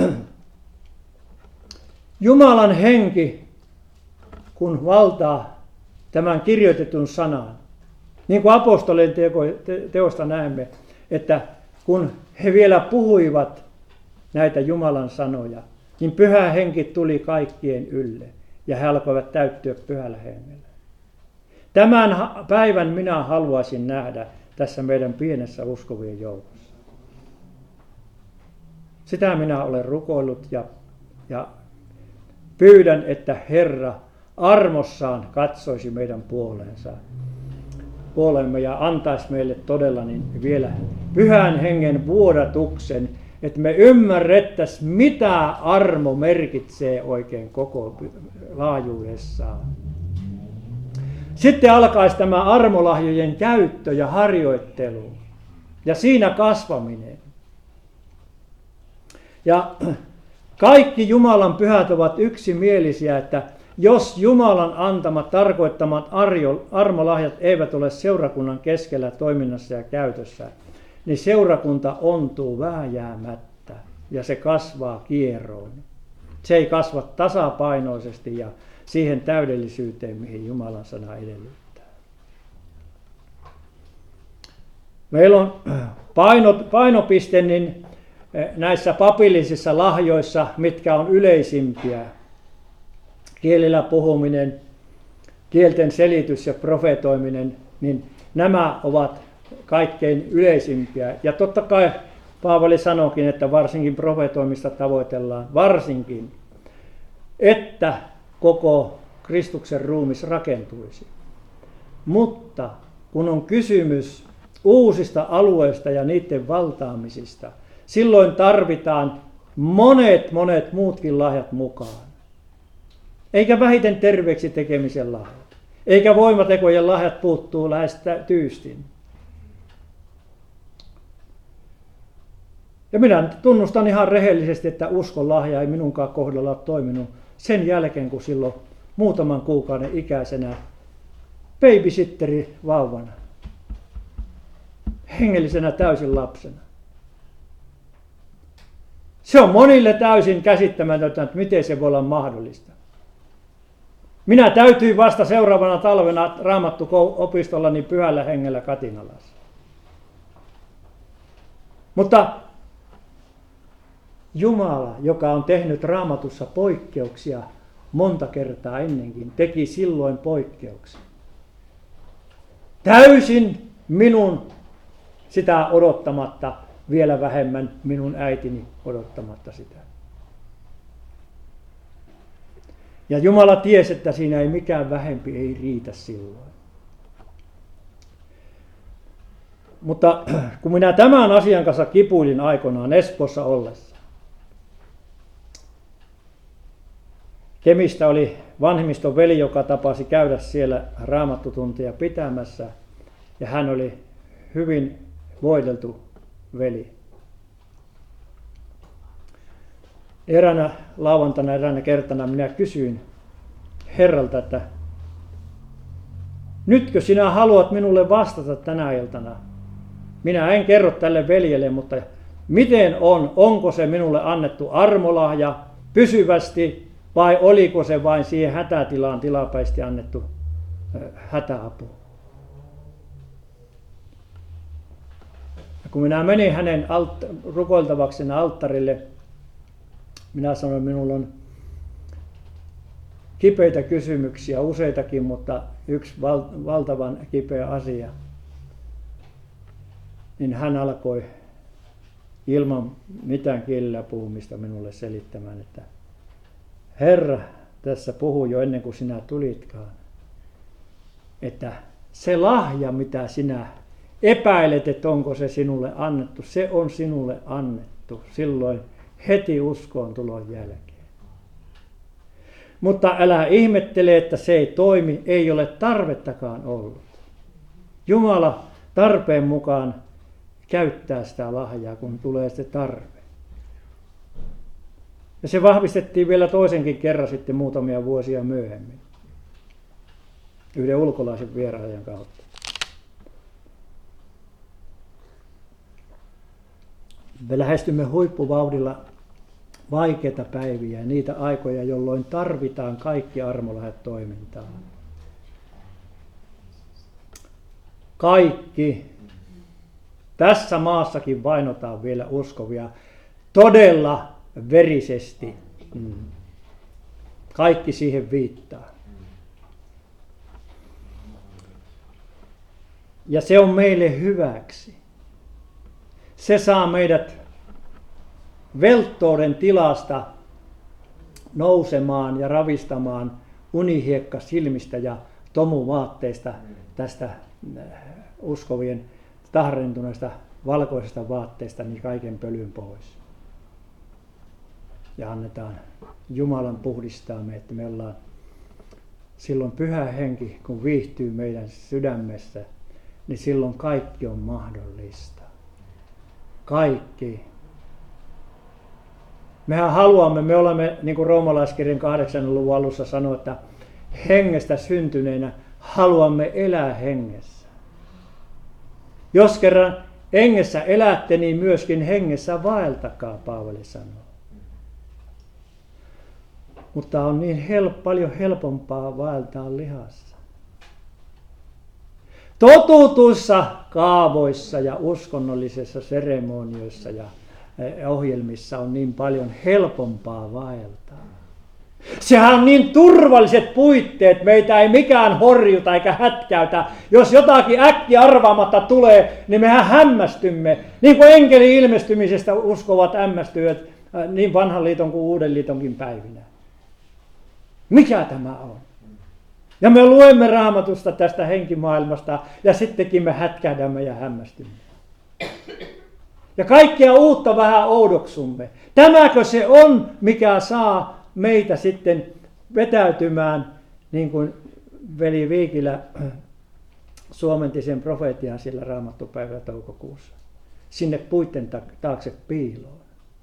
Jumalan henki, kun valtaa tämän kirjoitetun sanan, niin kuin apostolien teosta näemme, että kun he vielä puhuivat näitä Jumalan sanoja, niin Pyhä Henki tuli kaikkien ylle ja he alkoivat täyttyä Pyhällä Hengellä. Tämän päivän minä haluaisin nähdä tässä meidän pienessä uskovien joukossa. Sitä minä olen rukoillut ja pyydän, että Herra armossaan katsoisi meidän puolemme ja antaisi meille todella niin vielä Pyhän Hengen vuodatuksen, että me ymmärrettäisiin, mitä armo merkitsee oikein koko laajuudessaan. Sitten alkaisi tämä armolahjojen käyttö ja harjoittelu ja siinä kasvaminen. Ja kaikki Jumalan pyhät ovat yksimielisiä, että jos Jumalan antamat, tarkoittamat armolahjat eivät ole seurakunnan keskellä toiminnassa ja käytössä, niin seurakunta ontuu vääjäämättä ja se kasvaa kieroon. Se ei kasva tasapainoisesti ja siihen täydellisyyteen, mihin Jumalan sana edellyttää. Meillä on painopiste niin näissä papillisissa lahjoissa, mitkä on yleisimpiä. Kielillä puhuminen, kielten selitys ja profetoiminen, niin nämä ovat kaikkein yleisimpiä. Ja totta kai Paavali sanoikin, että varsinkin profetoimista tavoitellaan, varsinkin, että koko Kristuksen ruumis rakentuisi. Mutta kun on kysymys uusista alueista ja niiden valtaamisista, silloin tarvitaan monet muutkin lahjat mukaan. Eikä vähiten terveeksi tekemisen lahjat. Eikä voimatekojen lahjat puuttuu lähes tyystin. Ja minä tunnustan ihan rehellisesti, että uskon lahja ei minunkaan kohdalla ole toiminut sen jälkeen, kun silloin muutaman kuukauden ikäisenä babysitteri vauvana, hengellisenä täysin lapsena. Se on monille täysin käsittämätöntä, että miten se voi olla mahdollista. Minä täytyy vasta seuraavana talvena Raamattu-opistollani pyhällä hengellä Katinalassa. Mutta Jumala, joka on tehnyt Raamatussa poikkeuksia monta kertaa ennenkin, teki silloin poikkeuksia. Täysin minun sitä odottamatta, vielä vähemmän minun äitini odottamatta sitä. Ja Jumala tiesi, että siinä ei mikään vähempi ei riitä silloin. Mutta kun minä tämän asian kanssa kipuilin aikoinaan Espoossa ollessa, Kemistä oli vanhemmiston veli, joka tapasi käydä siellä raamattutuntia pitämässä, ja hän oli hyvin voideltu veli. Eräänä lauantaina, eräänä kertana minä kysyin Herralta, että nytkö sinä haluat minulle vastata tänä iltana? Minä en kerro tälle veljelle, mutta miten on? Onko se minulle annettu armolahja pysyvästi vai oliko se vain siihen hätätilaan tilapäisesti annettu hätäapu? Ja kun minä menin hänen rukoiltavaksi alttarille, minä sanoin, että minulla on kipeitä kysymyksiä, useitakin, mutta yksi valtavan kipeä asia. Niin hän alkoi ilman mitään kielellä puhumista minulle selittämään, että Herra tässä puhui jo ennen kuin sinä tulitkaan, että se lahja, mitä sinä epäilet, että onko se sinulle annettu, se on sinulle annettu silloin heti uskoon tulon jälkeen. Mutta älä ihmettele, että se ei toimi, ei ole tarvettakaan ollut. Jumala tarpeen mukaan käyttää sitä lahjaa, kun tulee se tarve. Ja se vahvistettiin vielä toisenkin kerran sitten muutamia vuosia myöhemmin. Yhden ulkolaisen vieraajan kautta. Me lähestymme huippuvauhdilla vaikeita päiviä ja niitä aikoja, jolloin tarvitaan kaikki armolahjat toimintaan. Kaikki. Tässä maassakin vainotaan vielä uskovia todella verisesti. Kaikki siihen viittaa. Ja se on meille hyväksi. Se saa meidät velttouden tilasta nousemaan ja ravistamaan unihiekka silmistä ja tomuvaatteista, tästä uskovien tahrentuneesta valkoisesta vaatteesta, niin kaiken pölyn pois. Ja annetaan Jumalan puhdistaa me, että me ollaan silloin pyhä henki, kun viihtyy meidän sydämessä, niin silloin kaikki on mahdollista. Kaikki. Mehän haluamme, me olemme, niin kuin roomalaiskirjan 8. luvun alussa sanoi, että hengestä syntyneenä haluamme elää hengessä. Jos kerran hengessä elätte, niin myöskin hengessä vaeltakaa, Paavali sanoo. Mutta on niin paljon helpompaa vaeltaa lihassa. Totutuissa kaavoissa ja uskonnollisissa seremonioissa ja ohjelmissa on niin paljon helpompaa vaeltaa. Sehän on niin turvalliset puitteet, meitä ei mikään horjuta eikä hätkäytä. Jos jotakin äkkiä arvaamatta tulee, niin mehän hämmästymme. Niin kuin enkelin ilmestymisestä uskovat hämmästyvät niin vanhan liiton kuin uuden liitonkin päivinä. Mikä tämä on? Ja me luemme Raamatusta tästä henkimaailmasta ja sittenkin me hätkähdämme ja hämmästymme. Ja kaikkea uutta vähän oudoksumme. Tämäkö se on, mikä saa meitä sitten vetäytymään, niin kuin veli Viikilä suomenti sen profeetian sillä raamattupäivällä toukokuussa, sinne puitten taakse piiloon.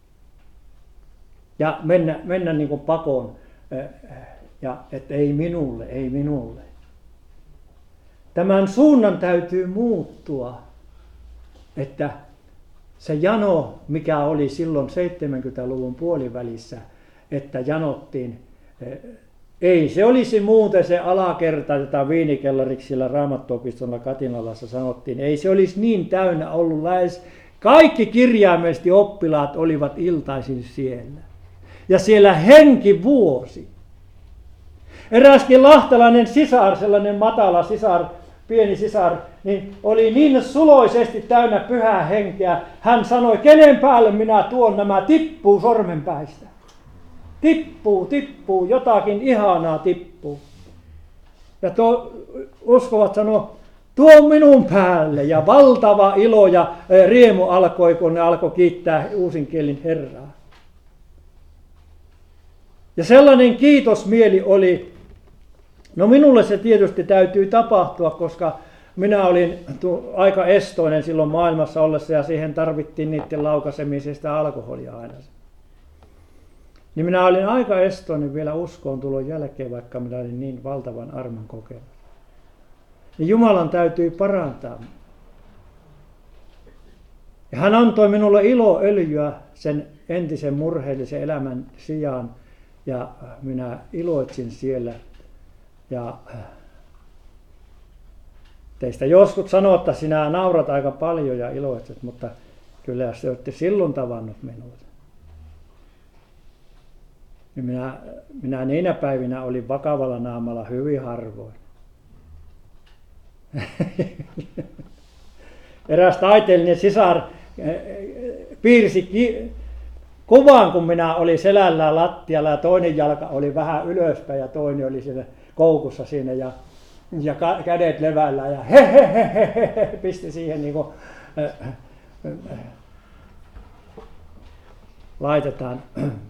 Ja mennä niin kuin pakoon, ja että ei minulle, ei minulle. Tämän suunnan täytyy muuttua, että se jano, mikä oli silloin 70-luvun puolivälissä, että janottiin, ei se olisi muuten se alakerta, jota viinikellariksi sillä Raamattuopistolla Katinalassa sanottiin, ei se olisi niin täynnä ollut, lähes kaikki kirjaimellisesti oppilaat olivat iltaisin siellä. Ja siellä henki vuosi. Eräskin lahtelainen sisar, sellainen matala sisar, pieni sisar, niin oli niin suloisesti täynnä pyhää henkeä. Hän sanoi, kenen päälle minä tuon, nämä tippuu sormenpäistä. Tippuu, jotakin ihanaa tippuu. Ja uskovat sanoi, tuo minun päälle. Ja valtava ilo ja riemu alkoi, kun ne alkoi kiittää uusinkielin Herraa. Ja sellainen kiitosmieli oli, no minulle se tietysti täytyy tapahtua, koska minä olin aika estoinen silloin maailmassa ollessa ja siihen tarvittiin niiden laukaisemisesta alkoholia aina. Niin minä olin aika estoinen vielä uskoon tulon jälkeen, vaikka minä olin niin valtavan armon kokenut. Niin Jumalan täytyy parantaa. Ja hän antoi minulle iloöljyä sen entisen murheellisen elämän sijaan. Ja minä iloitsin siellä. Ja teistä joskus sanoo, että sinä naurat aika paljon ja iloitset, mutta kyllä se olette silloin tavannut minut. Minä niinä päivinä olin vakavalla naamalla hyvin harvoin. Eräs taiteellinen sisar piirsi kuvan, kun minä olin selällään lattialla ja toinen jalka oli vähän ylöspäin ja toinen oli siinä koukussa siinä ja kädet levällään ja he pisti siihen niin kuin laitetaan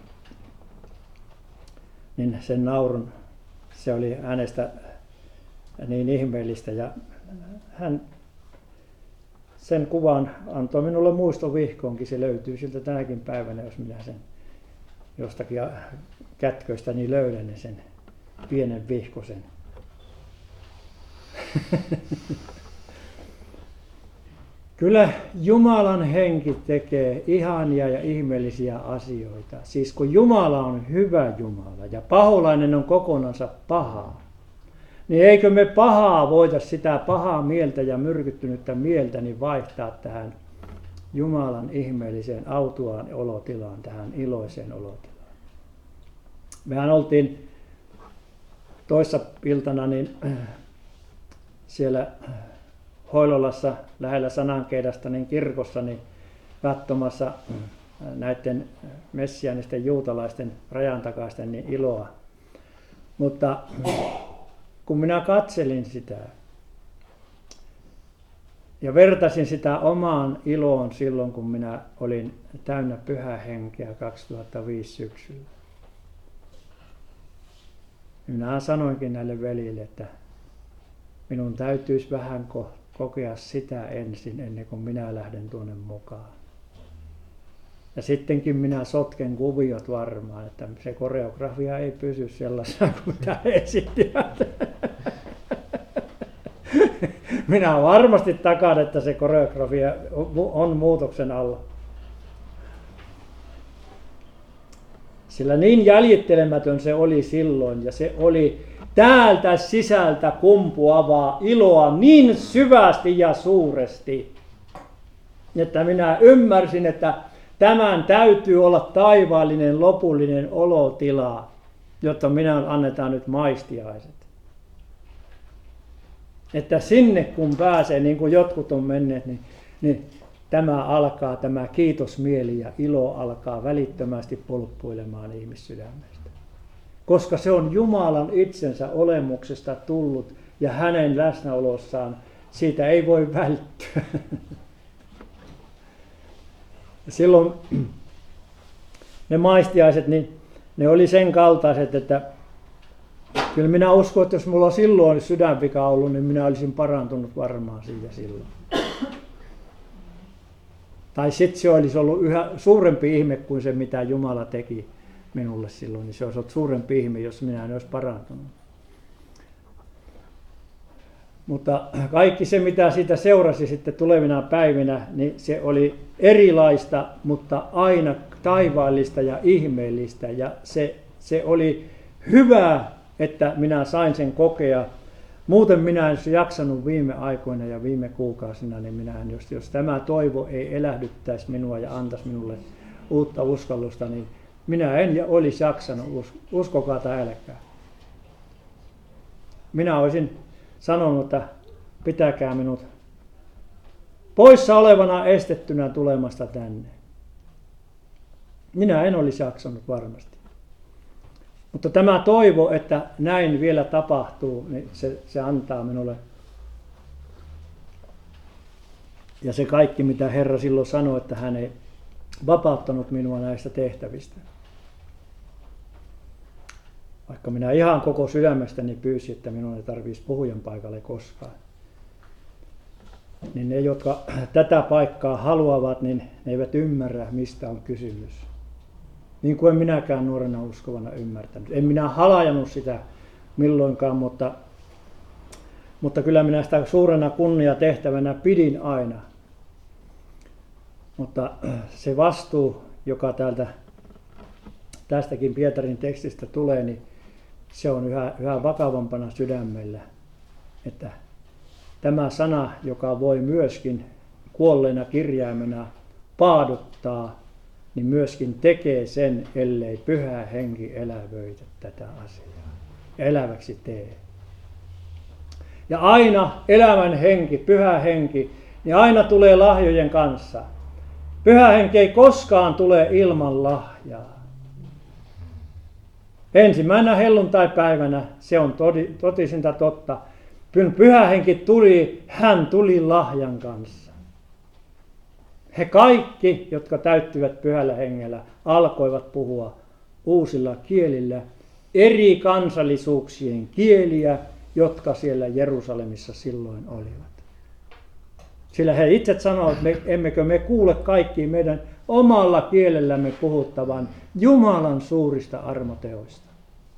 niin sen naurun, se oli hänestä niin ihmeellistä ja hän sen kuvan antoi minulle muistovihkoonkin, se löytyy siltä tänäkin päivänä, jos minä sen jostakin kätköistä niin löydän sen pienen vihkosen. Kyllä Jumalan henki tekee ihania ja ihmeellisiä asioita. Siis kun Jumala on hyvä Jumala ja paholainen on kokonansa paha, niin eikö me pahaa voita sitä pahaa mieltä ja myrkyttynyttä mieltä niin vaihtaa tähän Jumalan ihmeelliseen autuaan olotilaan, tähän iloiseen olotilaan. Mehän oltiin toissa iltana niin siellä Hoilolassa lähellä Sanankeidasta niin kirkossa niin katsomassa näiden messiaanisten juutalaisten rajantakaisten niin iloa. Mutta kun minä katselin sitä ja vertasin sitä omaan iloon silloin, kun minä olin täynnä pyhää henkeä 2005 syksyllä. Minä sanoinkin näille veljille, että minun täytyisi vähän kokea sitä ensin, ennen kuin minä lähden tuonne mukaan. Ja sittenkin minä sotken kuviot varmaan, että se koreografia ei pysy sellaisena kuin mitä esittivät. Minä varmasti takaan, että se koreografia on muutoksen alla. Sillä niin jäljittelemätön se oli silloin ja se oli täältä sisältä kumpuavaa iloa niin syvästi ja suuresti, että minä ymmärsin, että tämän täytyy olla taivaallinen lopullinen olotila. jotta minä annetaan nyt maistiaiset. Että sinne kun pääsee, niin kuin jotkut on menneet, niin tämä kiitosmieli ja ilo alkaa välittömästi polppuilemaan ihmissydämestä. Koska se on Jumalan itsensä olemuksesta tullut ja hänen läsnäolossaan siitä ei voi välttyä. Silloin ne maistiaiset, niin ne oli sen kaltaiset, että kyllä minä uskon, että jos mulla silloin olisi sydänvika ollut, niin minä olisin parantunut varmaan siitä silloin. Tai sitten se olisi ollut yhä suurempi ihme kuin se, mitä Jumala teki minulle silloin, niin se olisi ollut suurempi ihme, jos minä en olisi parantunut. Mutta kaikki se, mitä siitä seurasi sitten tulevina päivinä, niin se oli erilaista, mutta aina taivaallista ja ihmeellistä. Ja se oli hyvä, että minä sain sen kokea. Muuten minä en jaksanut viime aikoina ja viime kuukausina, niin jos tämä toivo ei elähdyttäisi minua ja antaisi minulle uutta uskallusta, niin minä en olisi jaksanut, uskokaa tai älkää. Minä olisin sanonut, että pitäkää minut poissa olevana estettynä tulemasta tänne. Minä en olisi jaksanut varmasti. Mutta tämä toivo, että näin vielä tapahtuu, niin se antaa minulle. Ja se kaikki, mitä Herra silloin sanoi, että hän ei vapauttanut minua näistä tehtävistä. Vaikka minä ihan koko sydämestäni pyysin, että minun ei tarvitsisi puhujan paikalle koskaan. Niin ne, jotka tätä paikkaa haluavat, niin ne eivät ymmärrä, mistä on kysymys. Niin kuin en minäkään nuorena uskovana ymmärtänyt. En minä halajannut sitä milloinkaan, mutta kyllä minä sitä suurena kunniatehtävänä pidin aina. Mutta se vastuu, joka tästäkin Pietarin tekstistä tulee, niin se on yhä vakavampana sydämellä. Että tämä sana, joka voi myöskin kuolleena kirjaimena paaduttaa, niin myöskin tekee sen, ellei Pyhä Henki elävöitä tätä asiaa. Eläväksi tee. Ja aina elävän henki, Pyhä Henki, niin aina tulee lahjojen kanssa. Pyhä Henki ei koskaan tule ilman lahjaa. Ensimmäisenä helluntaipäivänä, se on totisinta totta, kun Pyhä Henki tuli, hän tuli lahjan kanssa. He kaikki, jotka täyttyivät Pyhällä Hengellä, alkoivat puhua uusilla kielillä, eri kansallisuuksien kieliä, jotka siellä Jerusalemissa silloin olivat. Sillä he itse sanoivat, että emmekö me kuule kaikki meidän omalla kielellämme puhuttavan Jumalan suurista armoteoista.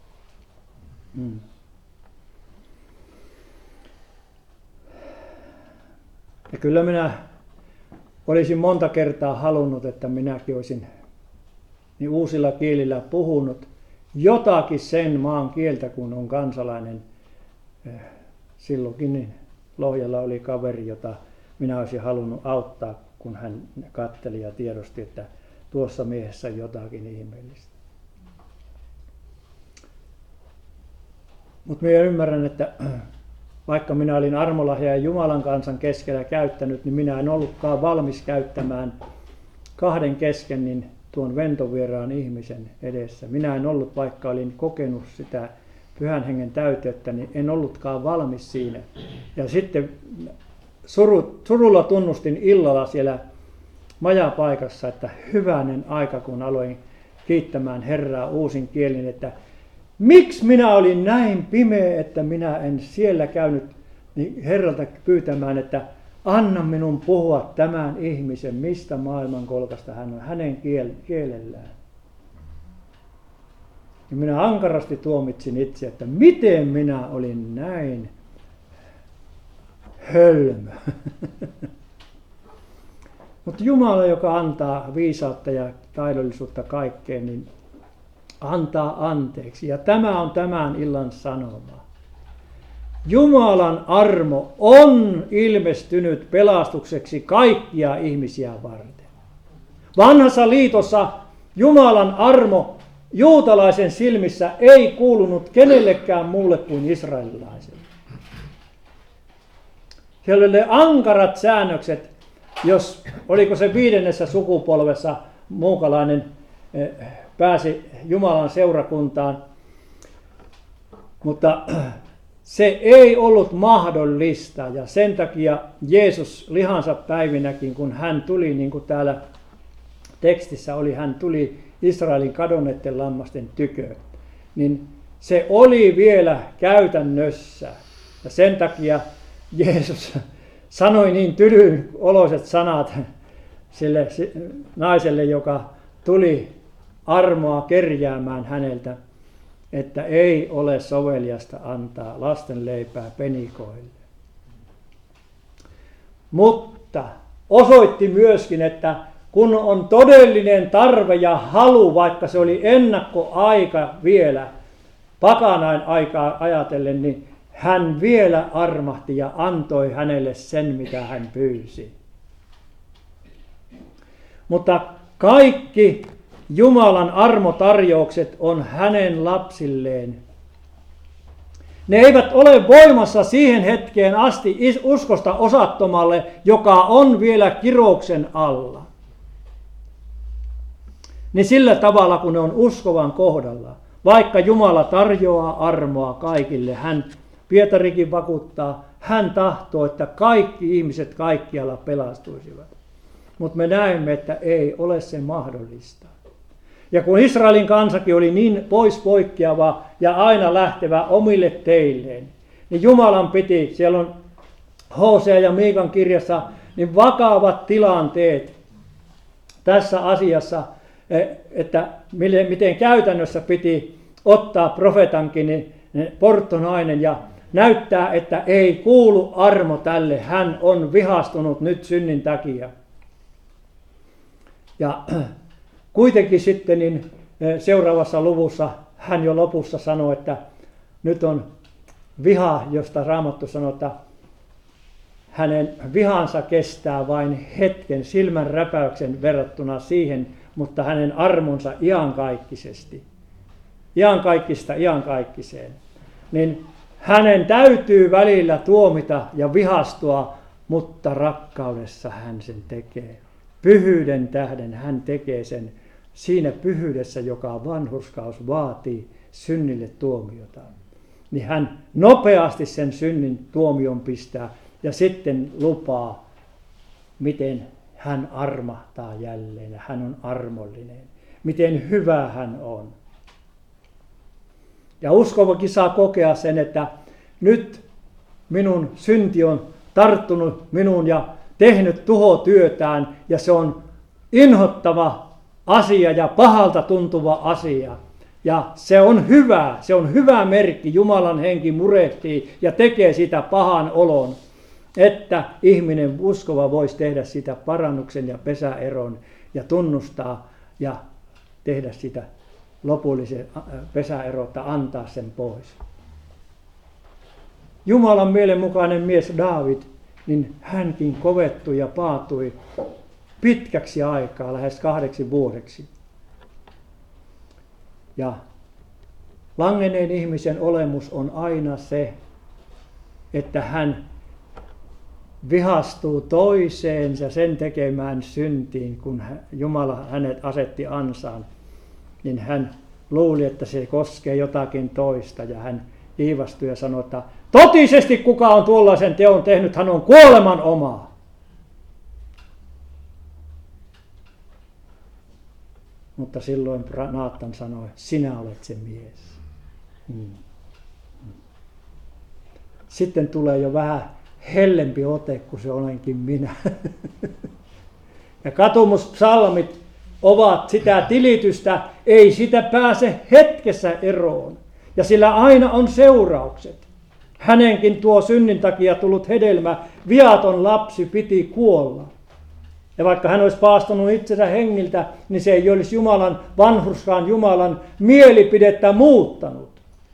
Ja kyllä minä olisin monta kertaa halunnut, että minäkin olisin niin uusilla kielillä puhunut jotakin sen maan kieltä, kun on kansalainen. Silloinkin niin Lohjalla oli kaveri, jota minä olisin halunnut auttaa, kun hän katseli ja tiedosti, että tuossa miehessä on jotakin ihmeellistä. Mutta minä ymmärrän, että vaikka minä olin armolahjaa Jumalan kansan keskellä käyttänyt, niin minä en ollutkaan valmis käyttämään kahden kesken niin tuon ventovieraan ihmisen edessä. Minä en ollut, vaikka olin kokenut sitä Pyhän Hengen täyteyttä, niin en ollutkaan valmis siinä. Ja sitten surulla tunnustin illalla siellä majapaikassa, että hyvänen aika, kun aloin kiittämään Herraa uusin kielin, että miksi minä olin näin pimeä, että minä en siellä käynyt niin Herralta pyytämään, että anna minun puhua tämän ihmisen, mistä maailmankolkasta hän on, hänen kielellään. Ja minä ankarasti tuomitsin itse, että miten minä olin näin hölmö. Mutta Jumala, joka antaa viisautta ja taidollisuutta kaikkeen, niin antaa anteeksi. Ja tämä on tämän illan sanoma. Jumalan armo on ilmestynyt pelastukseksi kaikkia ihmisiä varten. Vanhassa liitossa Jumalan armo juutalaisen silmissä ei kuulunut kenellekään muulle kuin israelilaiselle. Siellä oli ankarat säännökset, jos oliko se 5. sukupolvessa muukalainen pääsi Jumalan seurakuntaan, mutta se ei ollut mahdollista ja sen takia Jeesus lihansa päivinäkin, kun hän tuli, niin kuin täällä tekstissä oli, hän tuli Israelin kadonneiden lammasten tykö, niin se oli vielä käytännössä. Ja sen takia Jeesus sanoi niin tylyn oloiset sanat sille naiselle, joka tuli armoa kerjäämään häneltä, että ei ole soveliasta antaa lasten leipää penikoille. Mutta osoitti myöskin, että kun on todellinen tarve ja halu, vaikka se oli ennakkoaika vielä, pakanain aikaa ajatellen, niin hän vielä armahti ja antoi hänelle sen, mitä hän pyysi. Mutta kaikki Jumalan armotarjoukset on hänen lapsilleen. Ne eivät ole voimassa siihen hetkeen asti uskosta osattomalle, joka on vielä kirouksen alla. Niin sillä tavalla, kun ne on uskovan kohdalla, vaikka Jumala tarjoaa armoa kaikille, Pietarikin vakuuttaa, hän tahtoo, että kaikki ihmiset kaikkialla pelastuisivat. Mutta me näemme, että ei ole se mahdollista. Ja kun Israelin kansakin oli niin poikkeava ja aina lähtevä omille teilleen, niin Jumalan piti, siellä on Hosea ja Miikan kirjassa, niin vakavat tilanteet tässä asiassa, että miten käytännössä piti ottaa profeetankin porttonainen ja näyttää, että ei kuulu armo tälle, hän on vihastunut nyt synnin takia. Ja kuitenkin sitten niin seuraavassa luvussa hän jo lopussa sanoi, että nyt on viha, josta Raamattu sanoo, että hänen vihansa kestää vain hetken silmän räpäyksen verrattuna siihen, mutta hänen armonsa iankaikkisesti, iankaikkista iankaikkiseen, niin hänen täytyy välillä tuomita ja vihastua, mutta rakkaudessa hän sen tekee. Pyhyyden tähden hän tekee sen siinä pyhyydessä, joka vanhurskaus vaatii synnille tuomiota. Niin hän nopeasti sen synnin tuomion pistää ja sitten lupaa, miten hän armahtaa jälleen ja hän on armollinen. Miten hyvä hän on. Ja uskovakin saa kokea sen, että nyt minun synti on tarttunut minuun ja tehnyt tuhotyötään ja se on inhottava asia ja pahalta tuntuva asia. Ja se on hyvä merkki, Jumalan henki murehtii ja tekee sitä pahan olon, että ihminen uskova voisi tehdä sitä parannuksen ja pesäeron ja tunnustaa ja tehdä sitä lopullisen pesäerota, antaa sen pois. Jumalan mielenmukainen mies Daavid, niin hänkin kovettui ja paatui pitkäksi aikaa, lähes 8 vuodeksi. Ja langeneen ihmisen olemus on aina se, että hän vihastuu toiseen ja sen tekemään syntiin, kun Jumala hänet asetti ansaan, niin hän luuli, että se koskee jotakin toista ja hän kiivastui ja sanoi, että totisesti kuka on tuollaisen teon tehnyt, hän on kuoleman oma. Mutta silloin Naattan sanoi, sinä olet se mies. Sitten tulee jo vähän hellempi ote, kun se olenkin minä. Ja katumuspsalmit ovat sitä tilitystä, ei sitä pääse hetkessä eroon. Ja sillä aina on seuraukset. Hänenkin tuo synnin takia tullut hedelmä, viaton lapsi piti kuolla. Ja vaikka hän olisi paastunut itsensä hengiltä, niin se ei olisi Jumalan, vanhurskaan Jumalan mielipidettä muuttanut.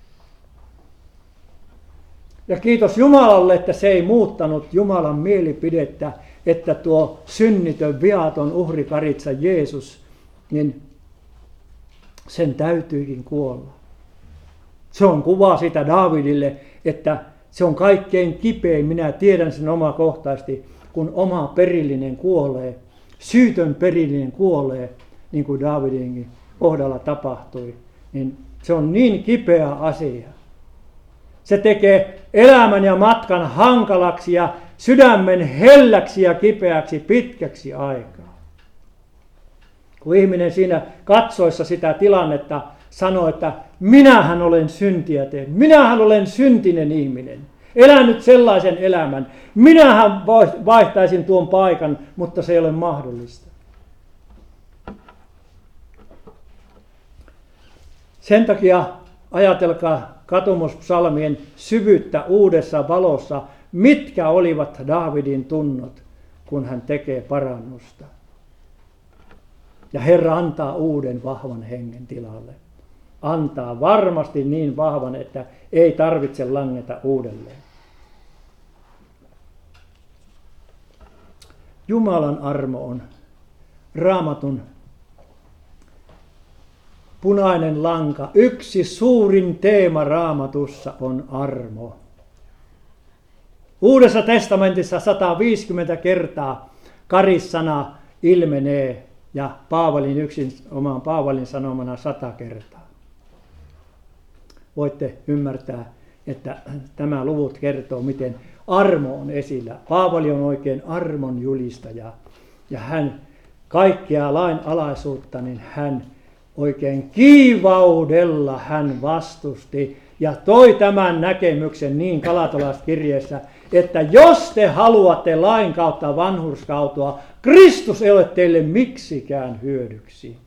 Ja kiitos Jumalalle, että se ei muuttanut Jumalan mielipidettä, että tuo synnitön, viaton uhrikaritsa Jeesus, niin sen täytyykin kuolla. Se on kuva sitä Daavidille, että se on kaikkein kipein. Minä tiedän sen omakohtaisesti, kun oma perillinen kuolee, syytön perillinen kuolee, niin kuin Daavidinkin kohdalla tapahtui, niin se on niin kipeä asia. Se tekee elämän ja matkan hankalaksi ja sydämen helläksi ja kipeäksi pitkäksi aikaa. Kun ihminen siinä katsoessa sitä tilannetta sanoo, että minähän olen syntiä tehnyt, minähän olen syntinen ihminen, elänyt sellaisen elämän, minähän vaihtaisin tuon paikan, mutta se ei ole mahdollista. Sen takia ajatelkaa Katumuspsalmien syvyyttä uudessa valossa, mitkä olivat Daavidin tunnot, kun hän tekee parannusta. Ja Herra antaa uuden vahvan hengen tilalle. Antaa varmasti niin vahvan, että ei tarvitse langeta uudelleen. Jumalan armo on Raamatun punainen lanka. Yksi suurin teema Raamatussa on armo. Uudessa testamentissa 150 kertaa karissana ilmenee ja oman Paavalin sanomana 100 kertaa. Voitte ymmärtää, että tämä luvut kertoo, miten armo on esillä. Paavali on oikein armon julistaja ja hän kaikkea lain alaisuutta, niin hän oikein kiivaudella hän vastusti ja toi tämän näkemyksen niin Galatalaiskirjeessä, että jos te haluatte lain kautta vanhurskautua, Kristus ei ole teille miksikään hyödyksi.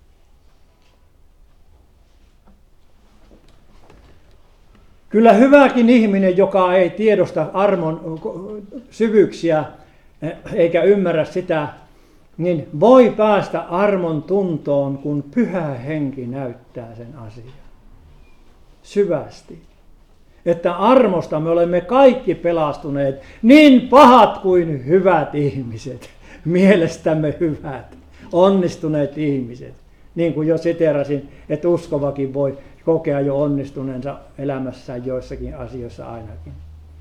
Kyllä hyväkin ihminen, joka ei tiedosta armon syvyyksiä eikä ymmärrä sitä, niin voi päästä armon tuntoon, kun Pyhä Henki näyttää sen asian syvästi. Että armosta me olemme kaikki pelastuneet, niin pahat kuin hyvät ihmiset, mielestämme hyvät, onnistuneet ihmiset. Niin kuin jo siteerasin, että uskovakin voi kokea jo onnistuneensa elämässään joissakin asioissa ainakin.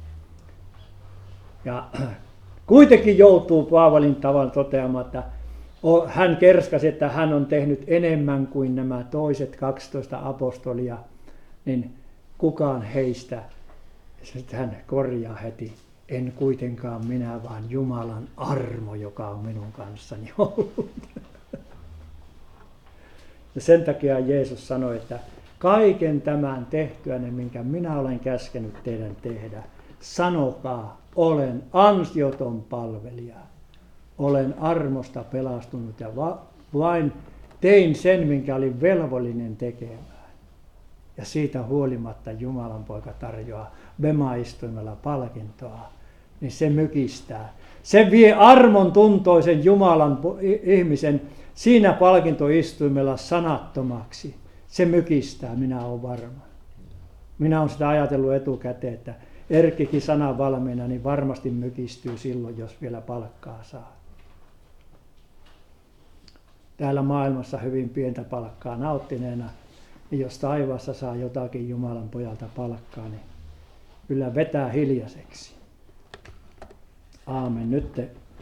Ja kuitenkin joutuu Paavalin tavan toteamaan, että hän kerskasi, että hän on tehnyt enemmän kuin nämä toiset 12 apostolia, niin kukaan heistä, sitten hän korjaa heti, en kuitenkaan minä, vaan Jumalan armo, joka on minun kanssani ollut. Ja sen takia Jeesus sanoi, että kaiken tämän tehtyänne, minkä minä olen käskenyt teidän tehdä, sanokaa, olen ansioton palvelija. Olen armosta pelastunut ja vain tein sen, minkä olin velvollinen tekemään. Ja siitä huolimatta Jumalan poika tarjoaa Bema-istuimella palkintoa, niin se mykistää. Se vie armon tuntoisen Jumalan ihmisen siinä palkintoistuimella sanattomaksi. Se mykistää, minä olen varma. Minä olen sitä ajatellut etukäteen, että Erkkikin sanan valmiina, niin varmasti mykistyy silloin, jos vielä palkkaa saa. Täällä maailmassa hyvin pientä palkkaa nauttineena, niin jos taivaassa saa jotakin Jumalan pojalta palkkaa, niin kyllä vetää hiljaiseksi. Aamen. Nyt